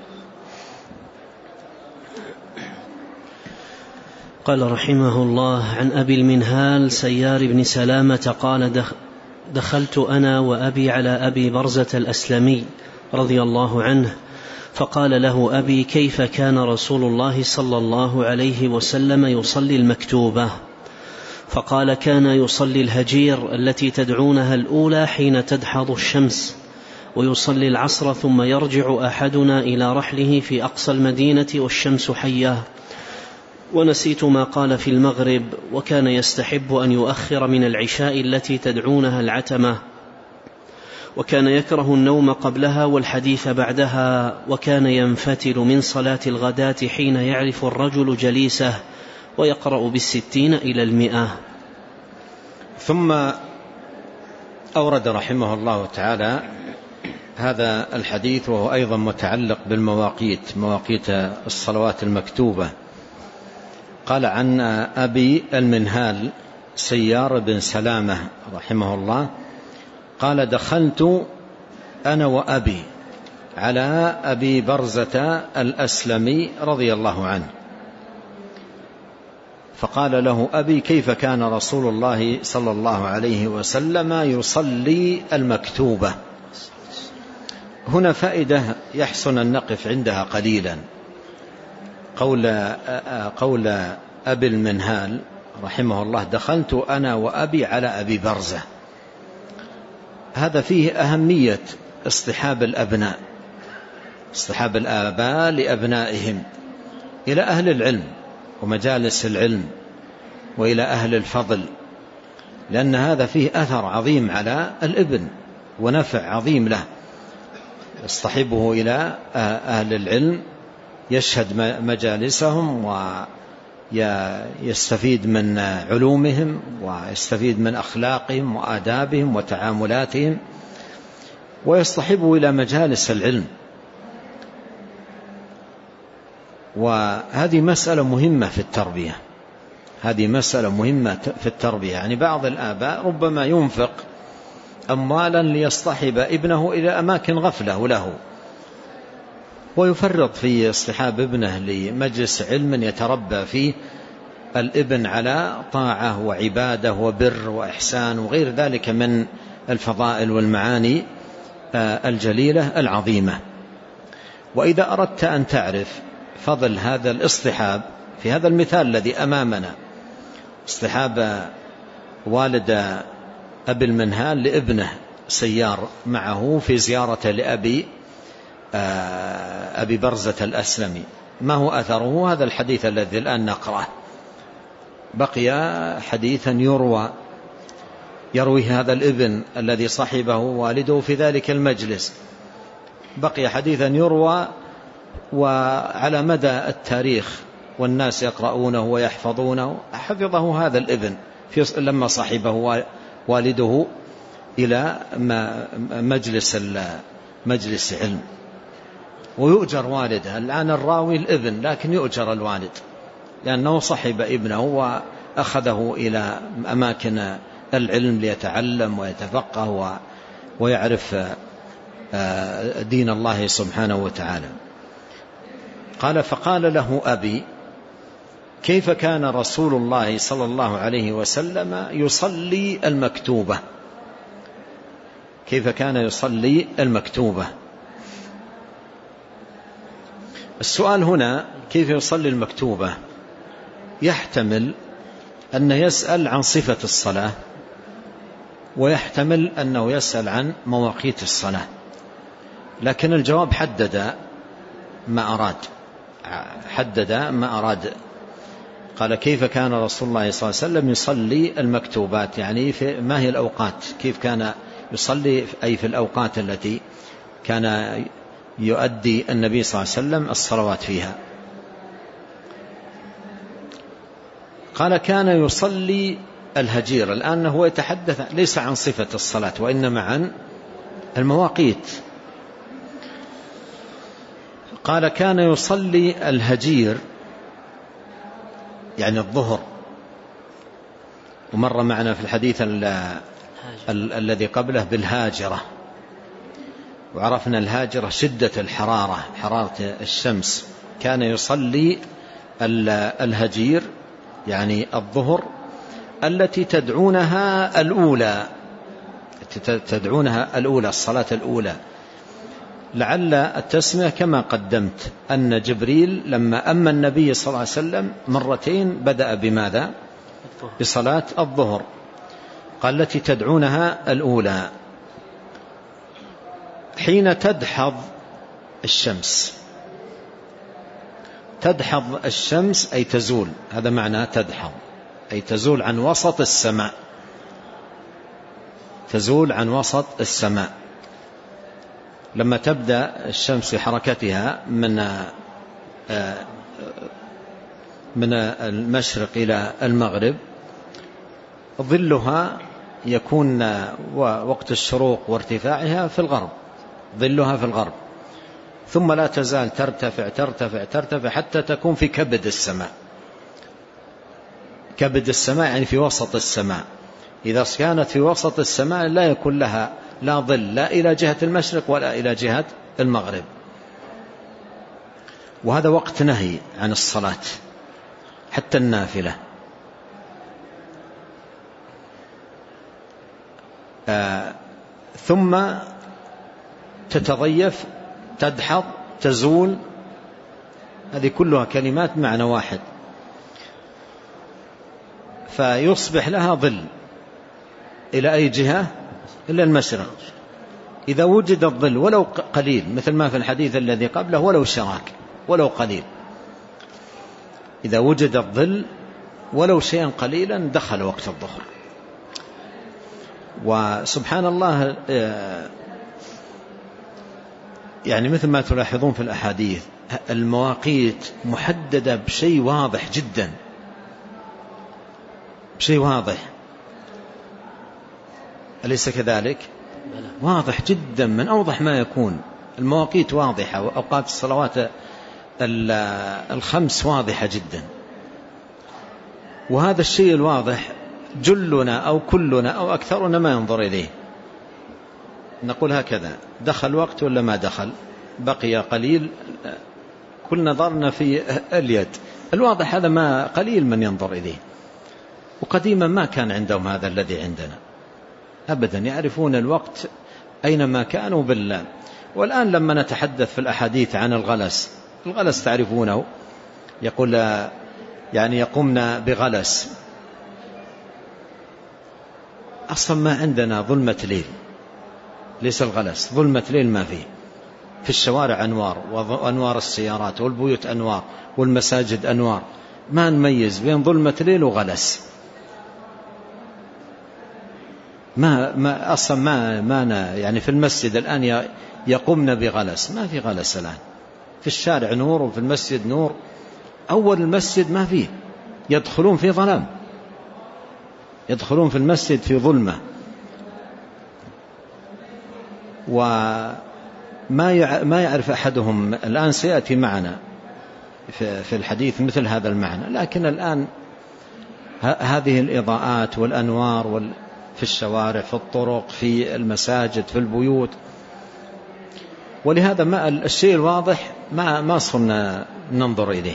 قال رحمه الله: عن أبي المنهال سيار بن سلامة قال: دخلت أنا وأبي على أبي برزة الأسلمي رضي الله عنه، فقال له أبي: كيف كان رسول الله صلى الله عليه وسلم يصلي المكتوبة؟ فقال: كان يصلي الهجير التي تدعونها الأولى حين تدحض الشمس، ويصلي العصر، ثم يرجع أحدنا إلى رحله في أقصى المدينة والشمس حية. ونسيت ما قال في المغرب، وكان يستحب أن يؤخر من العشاء التي تدعونها العتمة، وكان يكره النوم قبلها والحديث بعدها، وكان ينفتل من صلاة الغداة حين يعرف الرجل جليسه، ويقرأ بالستين إلى المئة. ثم أورد رحمه الله تعالى هذا الحديث، وهو أيضا متعلق بالمواقيت، مواقيت الصلوات المكتوبة. قال عن أبي المنهال سيار بن سلامة رحمه الله قال: دخلت أنا وأبي على أبي برزة الأسلمي رضي الله عنه، فقال له أبي: كيف كان رسول الله صلى الله عليه وسلم يصلي المكتوبة؟ هنا فائدة يحسن أن نقف عندها قليلا. قول, قول أبي المنهال رحمه الله: دخلت أنا وأبي على أبي برزة، هذا فيه أهمية اصطحاب الأبناء، اصطحاب الآباء لأبنائهم إلى أهل العلم ومجالس العلم وإلى أهل الفضل، لأن هذا فيه أثر عظيم على الابن ونفع عظيم له. يصطحبه إلى أهل العلم، يشهد مجالسهم ويستفيد من علومهم ويستفيد من أخلاقهم وآدابهم وتعاملاتهم، ويصطحبه إلى مجالس العلم. وهذه مسألة مهمة في التربية، هذه مسألة مهمة في التربية. يعني بعض الآباء ربما ينفق أموالا ليصطحب ابنه إلى أماكن غفلة له، ويفرط في اصطحاب ابنه لمجلس علم يتربى فيه الابن على طاعة وعبادة وبر وإحسان وغير ذلك من الفضائل والمعاني الجليلة العظيمة. وإذا أردت أن تعرف فضل هذا الاصطحاب في هذا المثال الذي أمامنا، اصطحاب والد أبي المنهال لابنه سيار معه في زيارة لأبي أبي برزة الأسلمي، ما هو أثره؟ هذا الحديث الذي الآن نقرأه. بقي حديثا يروى يروي هذا الابن الذي صحبه والده في ذلك المجلس، بقي حديثا يروى وعلى مدى التاريخ والناس يقرؤونه ويحفظونه، حفظه هذا الابن لما صحبه والده إلى مجلس مجلس علم. ويؤجر والده، الآن الراوي الابن لكن يؤجر الوالد لأنه صحب ابنه وأخذه إلى أماكن العلم ليتعلم ويتفقه ويعرف دين الله سبحانه وتعالى. قال: فقال له أبي: كيف كان رسول الله صلى الله عليه وسلم يصلي المكتوبة؟ كيف كان يصلي المكتوبة؟ السؤال هنا كيف يصلي المكتوبة يحتمل أن يسأل عن صفة الصلاة، ويحتمل أنه يسأل عن مواقيت الصلاة، لكن الجواب حدد ما أراد حدد ما أراد قال: كيف كان رسول الله صلى الله عليه وسلم يصلي المكتوبات، يعني في ما هي الأوقات، كيف كان يصلي أي في الأوقات التي كان يؤدي النبي صلى الله عليه وسلم الصلوات فيها. قال: كان يصلي الهجير. الآن هو يتحدث ليس عن صفة الصلاة وإنما عن المواقيت. قال: كان يصلي الهجير يعني الظهر، ومر معنا في الحديث ال ال الذي قبله بالهاجرة، وعرفنا الهاجرة شدة الحرارة، حرارة الشمس. كان يصلي الهجير يعني الظهر التي تدعونها الأولى تدعونها الأولى الصلاة الأولى. لعل التسمية كما قدمت أن جبريل لما أما النبي صلى الله عليه وسلم مرتين بدأ بماذا؟ بصلاة الظهر، قال التي تدعونها الأولى حين تدحض الشمس. تدحض الشمس أي تزول، هذا معنى تدحض، أي تزول عن وسط السماء، تزول عن وسط السماء. لما تبدأ الشمس في حركتها من من المشرق إلى المغرب، ظلها يكون وقت الشروق وارتفاعها في الغرب، ظلها في الغرب، ثم لا تزال ترتفع ترتفع ترتفع حتى تكون في كبد السماء. كبد السماء يعني في وسط السماء. إذا كانت في وسط السماء لا يكون لها لا ظل لا إلى جهة المشرق ولا إلى جهة المغرب، وهذا وقت نهي عن الصلاة حتى النافلة. آه ثم تتضيف، تدحض، تزول، هذه كلها كلمات معنى واحد. فيصبح لها ظل إلى أي جهة؟ إلى المشرق. إذا وجد الظل ولو قليل مثل ما في الحديث الذي قبله ولو شراك ولو قليل، إذا وجد الظل ولو شيئا قليلا دخل وقت الظهر. وسبحان الله يعني مثل ما تلاحظون في الأحاديث المواقيت محددة بشيء واضح جدا، بشيء واضح، أليس كذلك؟ واضح جدا، من أوضح ما يكون. المواقيت واضحة، وأوقات الصلوات الخمس واضحة جدا. وهذا الشيء الواضح جلنا أو كلنا أو أكثرنا ما ينظر إليه، نقول هكذا دخل وقت ولا ما دخل، بقي قليل، كل نظرنا في اليد الواضح، هذا ما قليل من ينظر إليه. وقديما ما كان عندهم هذا الذي عندنا أبدا، يعرفون الوقت أينما كانوا بالله. والآن لما نتحدث في الأحاديث عن الغلس، الغلس تعرفونه، يقول يعني يقومنا بغلس، أصلا ما عندنا ظلمة ليل، ليس الغلس ظلمة ليل ما فيه. في الشوارع أنوار، وأنوار السيارات، والبيوت أنوار، والمساجد أنوار، ما نميز بين ظلمة ليل وغلس، ما ما أصلا ما ما يعني في المسجد الآن يقومن بغلس، ما في غلس الآن، في الشارع نور وفي المسجد نور. أول المسجد ما فيه، يدخلون في ظلام، يدخلون في المسجد في ظلمة. وما ما يعرف أحدهم الآن، سيأتي معنا في الحديث مثل هذا المعنى، لكن الآن هذه الإضاءات والأنوار في الشوارع، في الطرق، في المساجد، في البيوت، ولهذا ما الشيء الواضح ما ما صرنا ننظر إليه.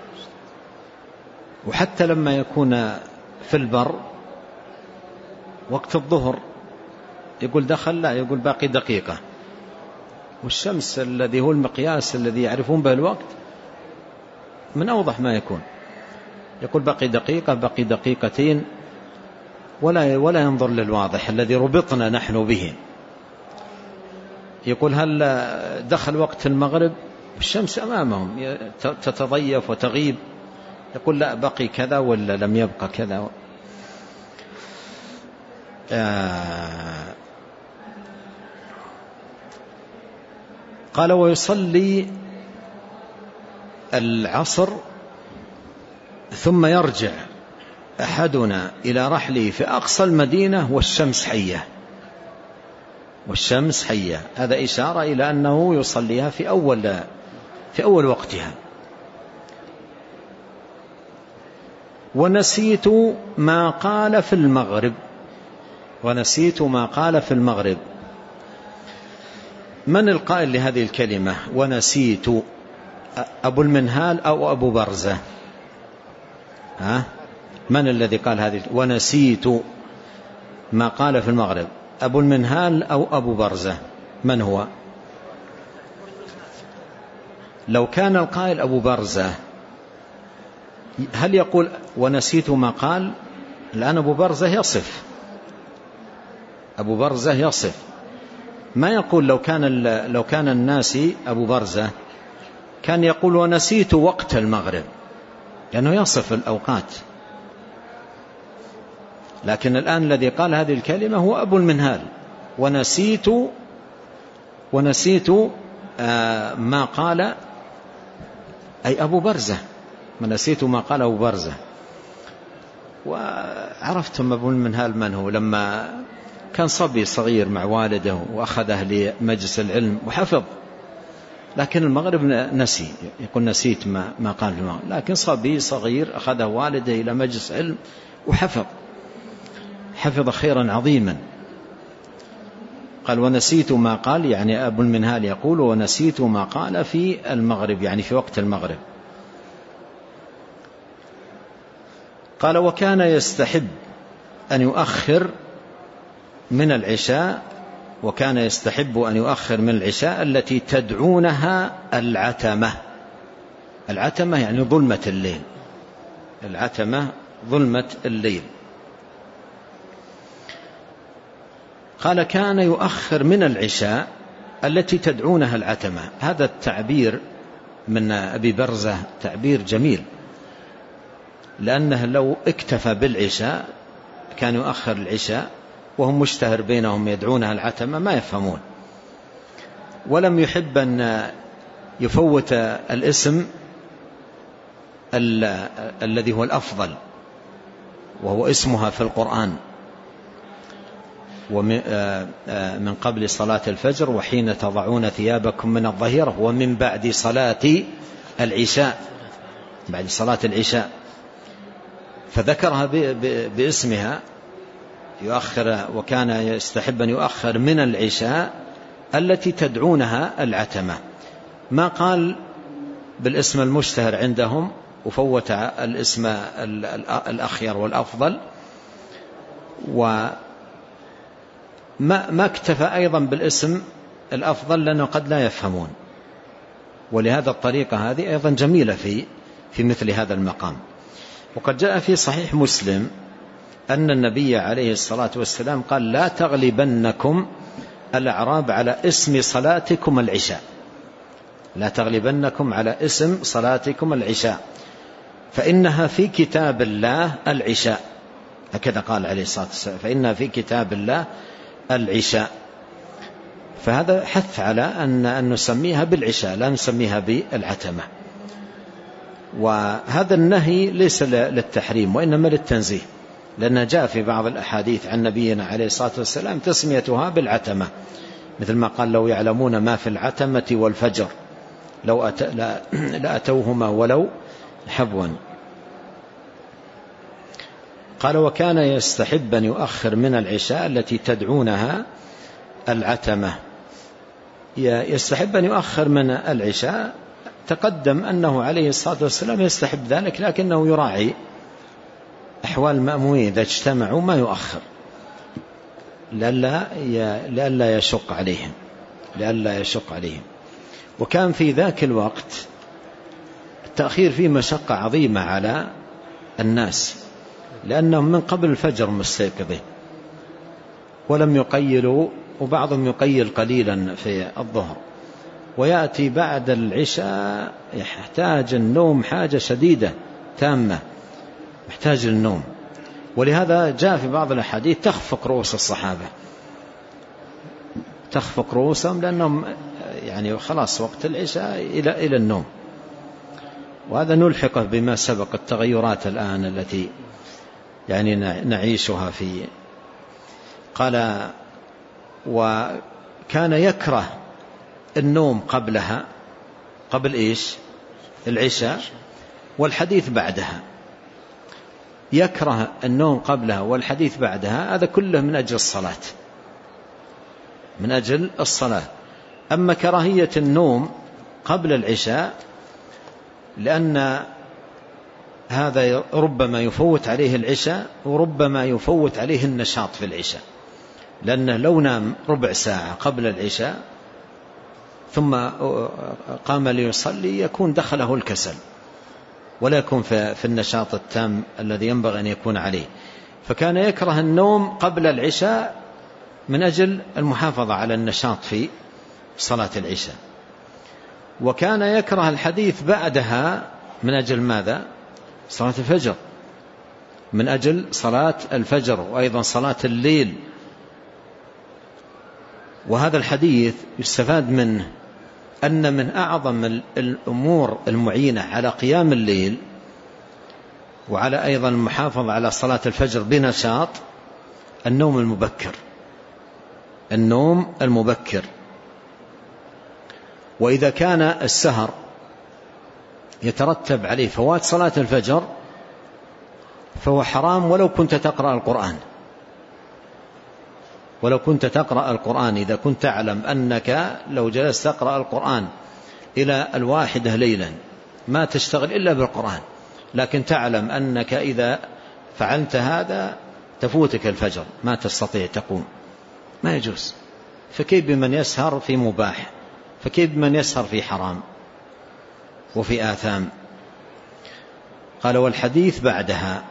وحتى لما يكون في البر وقت الظهر يقول دخل، لا يقول باقي دقيقة، والشمس الذي هو المقياس الذي يعرفون به الوقت من أوضح ما يكون، يقول باقي دقيقة، باقي دقيقتين، ولا ولا ينظر للواضح الذي ربطنا نحن به. يقول هل دخل وقت المغرب؟ الشمس أمامهم تتضيف وتغيب، يقول لا بقي كذا ولا لم يبقى كذا. آه قال ويصلي العصر ثم يرجع أحدنا إلى رحله في أقصى المدينة والشمس حية، والشمس حية. هذا إشارة إلى أنه يصليها في أول في أول وقتها. ونسيت ما قال في المغرب، ونسيت ما قال في المغرب. من القائل لهذه الكلمة ونسيت؟ أبو المنهال أو أبو برزة؟ ها؟ من الذي قال هذه ونسيت ما قال في المغرب؟ أبو المنهال أو أبو برزة؟ من هو؟ لو كان القائل أبو برزة هل يقول ونسيت ما قال؟ الآن أبو برزة يصف، أبو برزة يصف، ما يقول لو كان لو كان الناسي أبو برزة كان يقول ونسيت وقت المغرب، لأنه يصف الأوقات. لكن الآن الذي قال هذه الكلمة هو أبو المنهال، ونسيت ونسيت آه ما قال أي أبو برزة، ونسيت ما قال أبو برزة. وعرفتم أبو المنهال من هو؟ لما كان صبي صغير مع والده وأخذه لمجلس العلم وحفظ، لكن المغرب نسي، يقول نسيت ما ما قال في المغرب، لكن صبي صغير أخذه والده إلى مجلس علم وحفظ، حفظ خيرا عظيما. قال ونسيت ما قال، يعني أبو المنهال يقول ونسيت ما قال في المغرب، يعني في وقت المغرب. قال وكان يستحب أن يؤخر من العشاء، وكان يستحب أن يؤخر من العشاء التي تدعونها العتمة. العتمة يعني ظلمة الليل، العتمة ظلمة الليل. قال كان يؤخر من العشاء التي تدعونها العتمة. هذا التعبير من أبي برزة تعبير جميل، لأنه لو اكتفى بالعشاء كان يؤخر العشاء وهم مشتهر بينهم يدعونها العتمة ما يفهمون. ولم يحب أن يفوت الاسم الذي هو الأفضل وهو اسمها في القرآن، ومن قبل صلاة الفجر وحين تضعون ثيابكم من الظهيرة ومن بعد صلاة العشاء، بعد صلاة العشاء، فذكرها باسمها يؤخر. وكان يستحب أن يؤخر من العشاء التي تدعونها العتمة، ما قال بالاسم المشتهر عندهم وفوت الاسم الأخير والأفضل، وما ما اكتفى أيضا بالاسم الأفضل لأنه قد لا يفهمون. ولهذا الطريقة هذه أيضا جميلة في في مثل هذا المقام. وقد جاء في صحيح مسلم أن النبي عليه الصلاة والسلام قال لا تغلبنكم الأعراب على اسم صلاتكم العشاء، لا تغلبنكم على اسم صلاتكم العشاء، فإنها في كتاب الله العشاء، هكذا قال عليه الصلاة والسلام، فإنها في كتاب الله العشاء. فهذا حث على أن, أن نسميها بالعشاء، لا نسميها بالعتمة. وهذا النهي ليس للتحريم وإنما للتنزيه، لأن جاء في بعض الأحاديث عن نبينا عليه الصلاة والسلام تسميتها بالعتمة، مثل ما قال: لو يعلمون ما في العتمة والفجر لو أت... لأتوهما ولو حبوا. قال: وكان يستحب أن يؤخر من العشاء التي تدعونها العتمة. يستحب أن يؤخر من العشاء، تقدم أنه عليه الصلاة والسلام يستحب ذلك، لكنه يراعي أحوال المأمومين إذا اجتمعوا ما يؤخر لئلا لئلا يشق عليهم لئلا يشق عليهم وكان في ذاك الوقت التأخير فيه مشقة عظيمة على الناس، لأنهم من قبل الفجر مستيقظين ولم يقيلوا، وبعضهم يقيل قليلا في الظهر، ويأتي بعد العشاء يحتاج النوم حاجة شديدة تامة، محتاج للنوم. ولهذا جاء في بعض الأحاديث تخفق رؤوس الصحابة، تخفق رؤوسهم لأنهم يعني خلاص وقت العشاء إلى إلى النوم. وهذا نلحقه بما سبق التغيرات الآن التي يعني نعيشها في. قال: وكان يكره النوم قبلها، قبل إيش؟ العشاء، والحديث بعدها. يكره النوم قبلها والحديث بعدها، هذا كله من أجل الصلاة، من أجل الصلاة. أما كراهية النوم قبل العشاء لأن هذا ربما يفوت عليه العشاء وربما يفوت عليه النشاط في العشاء، لأنه لو نام ربع ساعة قبل العشاء ثم قام ليصلي يكون دخله الكسل ولا يكون في النشاط التام الذي ينبغي أن يكون عليه. فكان يكره النوم قبل العشاء من أجل المحافظة على النشاط في صلاة العشاء، وكان يكره الحديث بعدها من أجل ماذا؟ صلاة الفجر، من أجل صلاة الفجر وأيضا صلاة الليل. وهذا الحديث يستفاد منه أن من أعظم الأمور المعينة على قيام الليل وعلى أيضا المحافظة على صلاة الفجر بنشاط النوم المبكر، النوم المبكر. وإذا كان السهر يترتب عليه فوات صلاة الفجر فهو حرام ولو كنت تقرأ القرآن، ولو كنت تقرأ القرآن. إذا كنت تعلم أنك لو جلست تقرأ القرآن إلى الواحدة ليلا ما تشتغل إلا بالقرآن، لكن تعلم أنك إذا فعلت هذا تفوتك الفجر ما تستطيع تقوم، ما يجوز. فكيف بمن يسهر في مباح؟ فكيف بمن يسهر في حرام وفي آثام؟ قال: والحديث بعدها.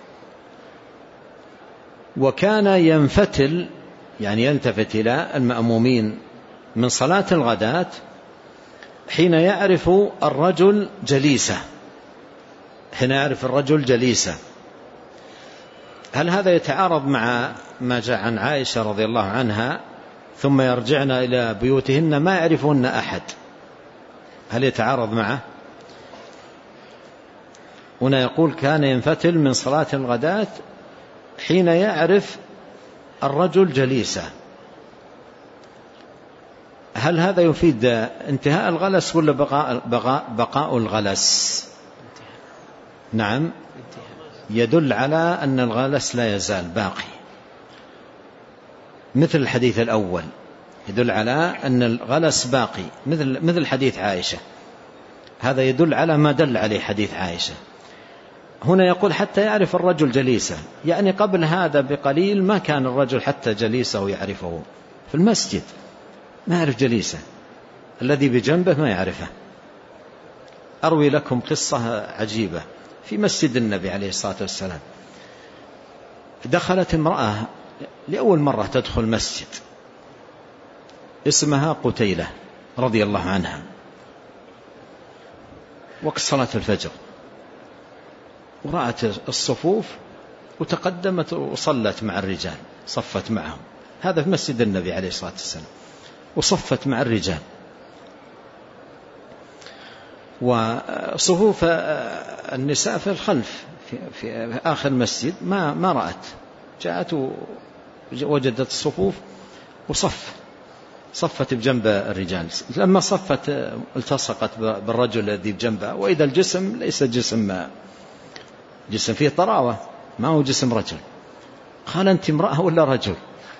وكان ينفتل يعني يلتفت إلى المأمومين من صلاة الغداة حين يعرف الرجل جليسة، حين يعرف الرجل جليسة. هل هذا يتعارض مع ما جاء عن عائشة رضي الله عنها ثم يرجعن إلى بيوتهن ما يعرفون أحد؟ هل يتعارض معه؟ هنا يقول: كان ينفتل من صلاة الغداة حين يعرف الرجل جليسة. هل هذا يفيد انتهاء الغلس ولا بقاء, بقاء, بقاء الغلس؟ نعم، يدل على أن الغلس لا يزال باقي، مثل الحديث الأول يدل على أن الغلس باقي، مثل مثل حديث عائشة، هذا يدل على ما دل عليه حديث عائشة. هنا يقول حتى يعرف الرجل جليسة، يعني قبل هذا بقليل ما كان الرجل حتى جليسه يعرفه في المسجد، ما يعرف جليسه، الذي بجنبه ما يعرفه. أروي لكم قصة عجيبة في مسجد النبي عليه الصلاة والسلام. دخلت امرأة لأول مرة تدخل مسجد اسمها قتيلة رضي الله عنها، وقت صلاة الفجر. ورأت الصفوف وتقدمت وصلت مع الرجال، صفت معهم. هذا في مسجد النبي عليه الصلاة والسلام، وصفت مع الرجال. وصفوف النساء في الخلف في, في آخر المسجد ما ما رأت، جاءت ووجدت الصفوف وصف صفت بجنب الرجال. لما صفت التصقت بالرجل الذي بجنبها، وإذا الجسم ليس جسم جسم فيه طراوة، ما هو جسم رجل. قال أنت امرأة ولا رجل؟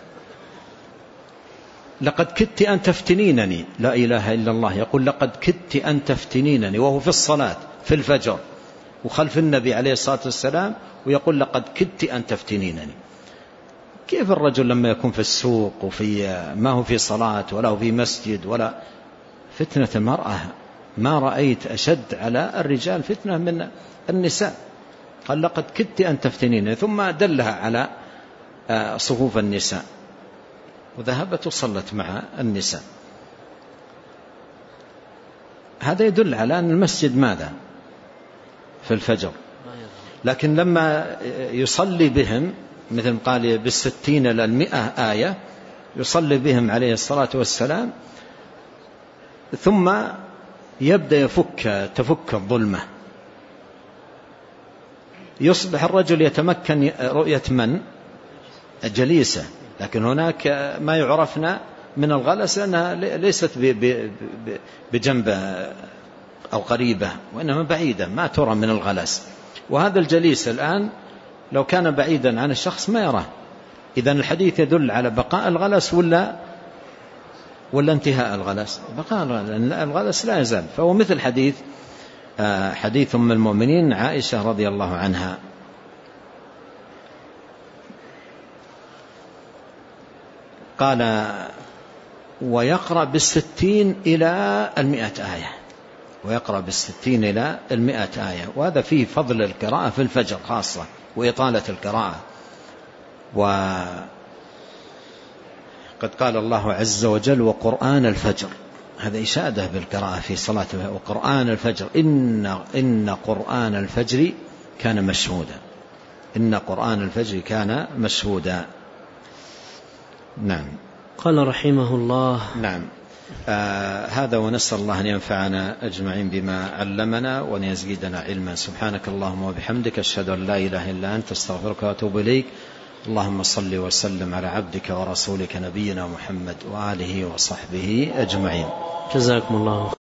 لقد كدت أن تفتنينني. لا إله إلا الله، يقول لقد كدت أن تفتنينني وهو في الصلاة في الفجر وخلف النبي عليه الصلاة والسلام، ويقول لقد كدت أن تفتنينني. كيف الرجل لما يكون في السوق وفي ما هو في صلاة ولا هو في مسجد؟ ولا فتنة المرأة ما رأيت أشد على الرجال فتنة من النساء. قال لقد كدت أن تفتنينني، ثم دلها على صفوف النساء، وذهبت وصلت مع النساء. هذا يدل على أن المسجد ماذا في الفجر. لكن لما يصلي بهم مثل قال بالستين إلى المئة آية، يصلي بهم عليه الصلاة والسلام، ثم يبدأ يفك تفك الظلمة، يصبح الرجل يتمكن رؤية من جليسة. لكن هناك ما يعرفنا من الغلس أنها ليست بجنب أو قريبة، وإنما بعيدة ما ترى من الغلس. وهذا الجليس الآن لو كان بعيدا عن الشخص ما يراه. إذن الحديث يدل على بقاء الغلس ولا ولا انتهاء الغلس؟ بقاء الغلس لا يزال. فهو مثل حديث حديث أم المؤمنين عائشة رضي الله عنها، قال ويقرأ بالستين إلى المئة آية، ويقرأ بالستين إلى المئة آية. وهذا فيه فضل القراءة في الفجر خاصة، وإطالة القراءة. وقد قال الله عز وجل وقرآن الفجر، هذا إشادة بالقراءة في صلاة. وقرآن الفجر إن, إن قرآن الفجر كان مشهودا، إن قرآن الفجر كان مشهودا. نعم. قال رحمه الله. نعم. آه هذا، ونسأل الله أن ينفعنا أجمعين بما علمنا وأن يزيدنا علما. سبحانك اللهم وبحمدك، أشهد أن لا إله إلا أنت، استغفرك وأتوب إليك. اللهم صل وسلم على عبدك ورسولك نبينا محمد وآله وصحبه أجمعين. جزاكم الله.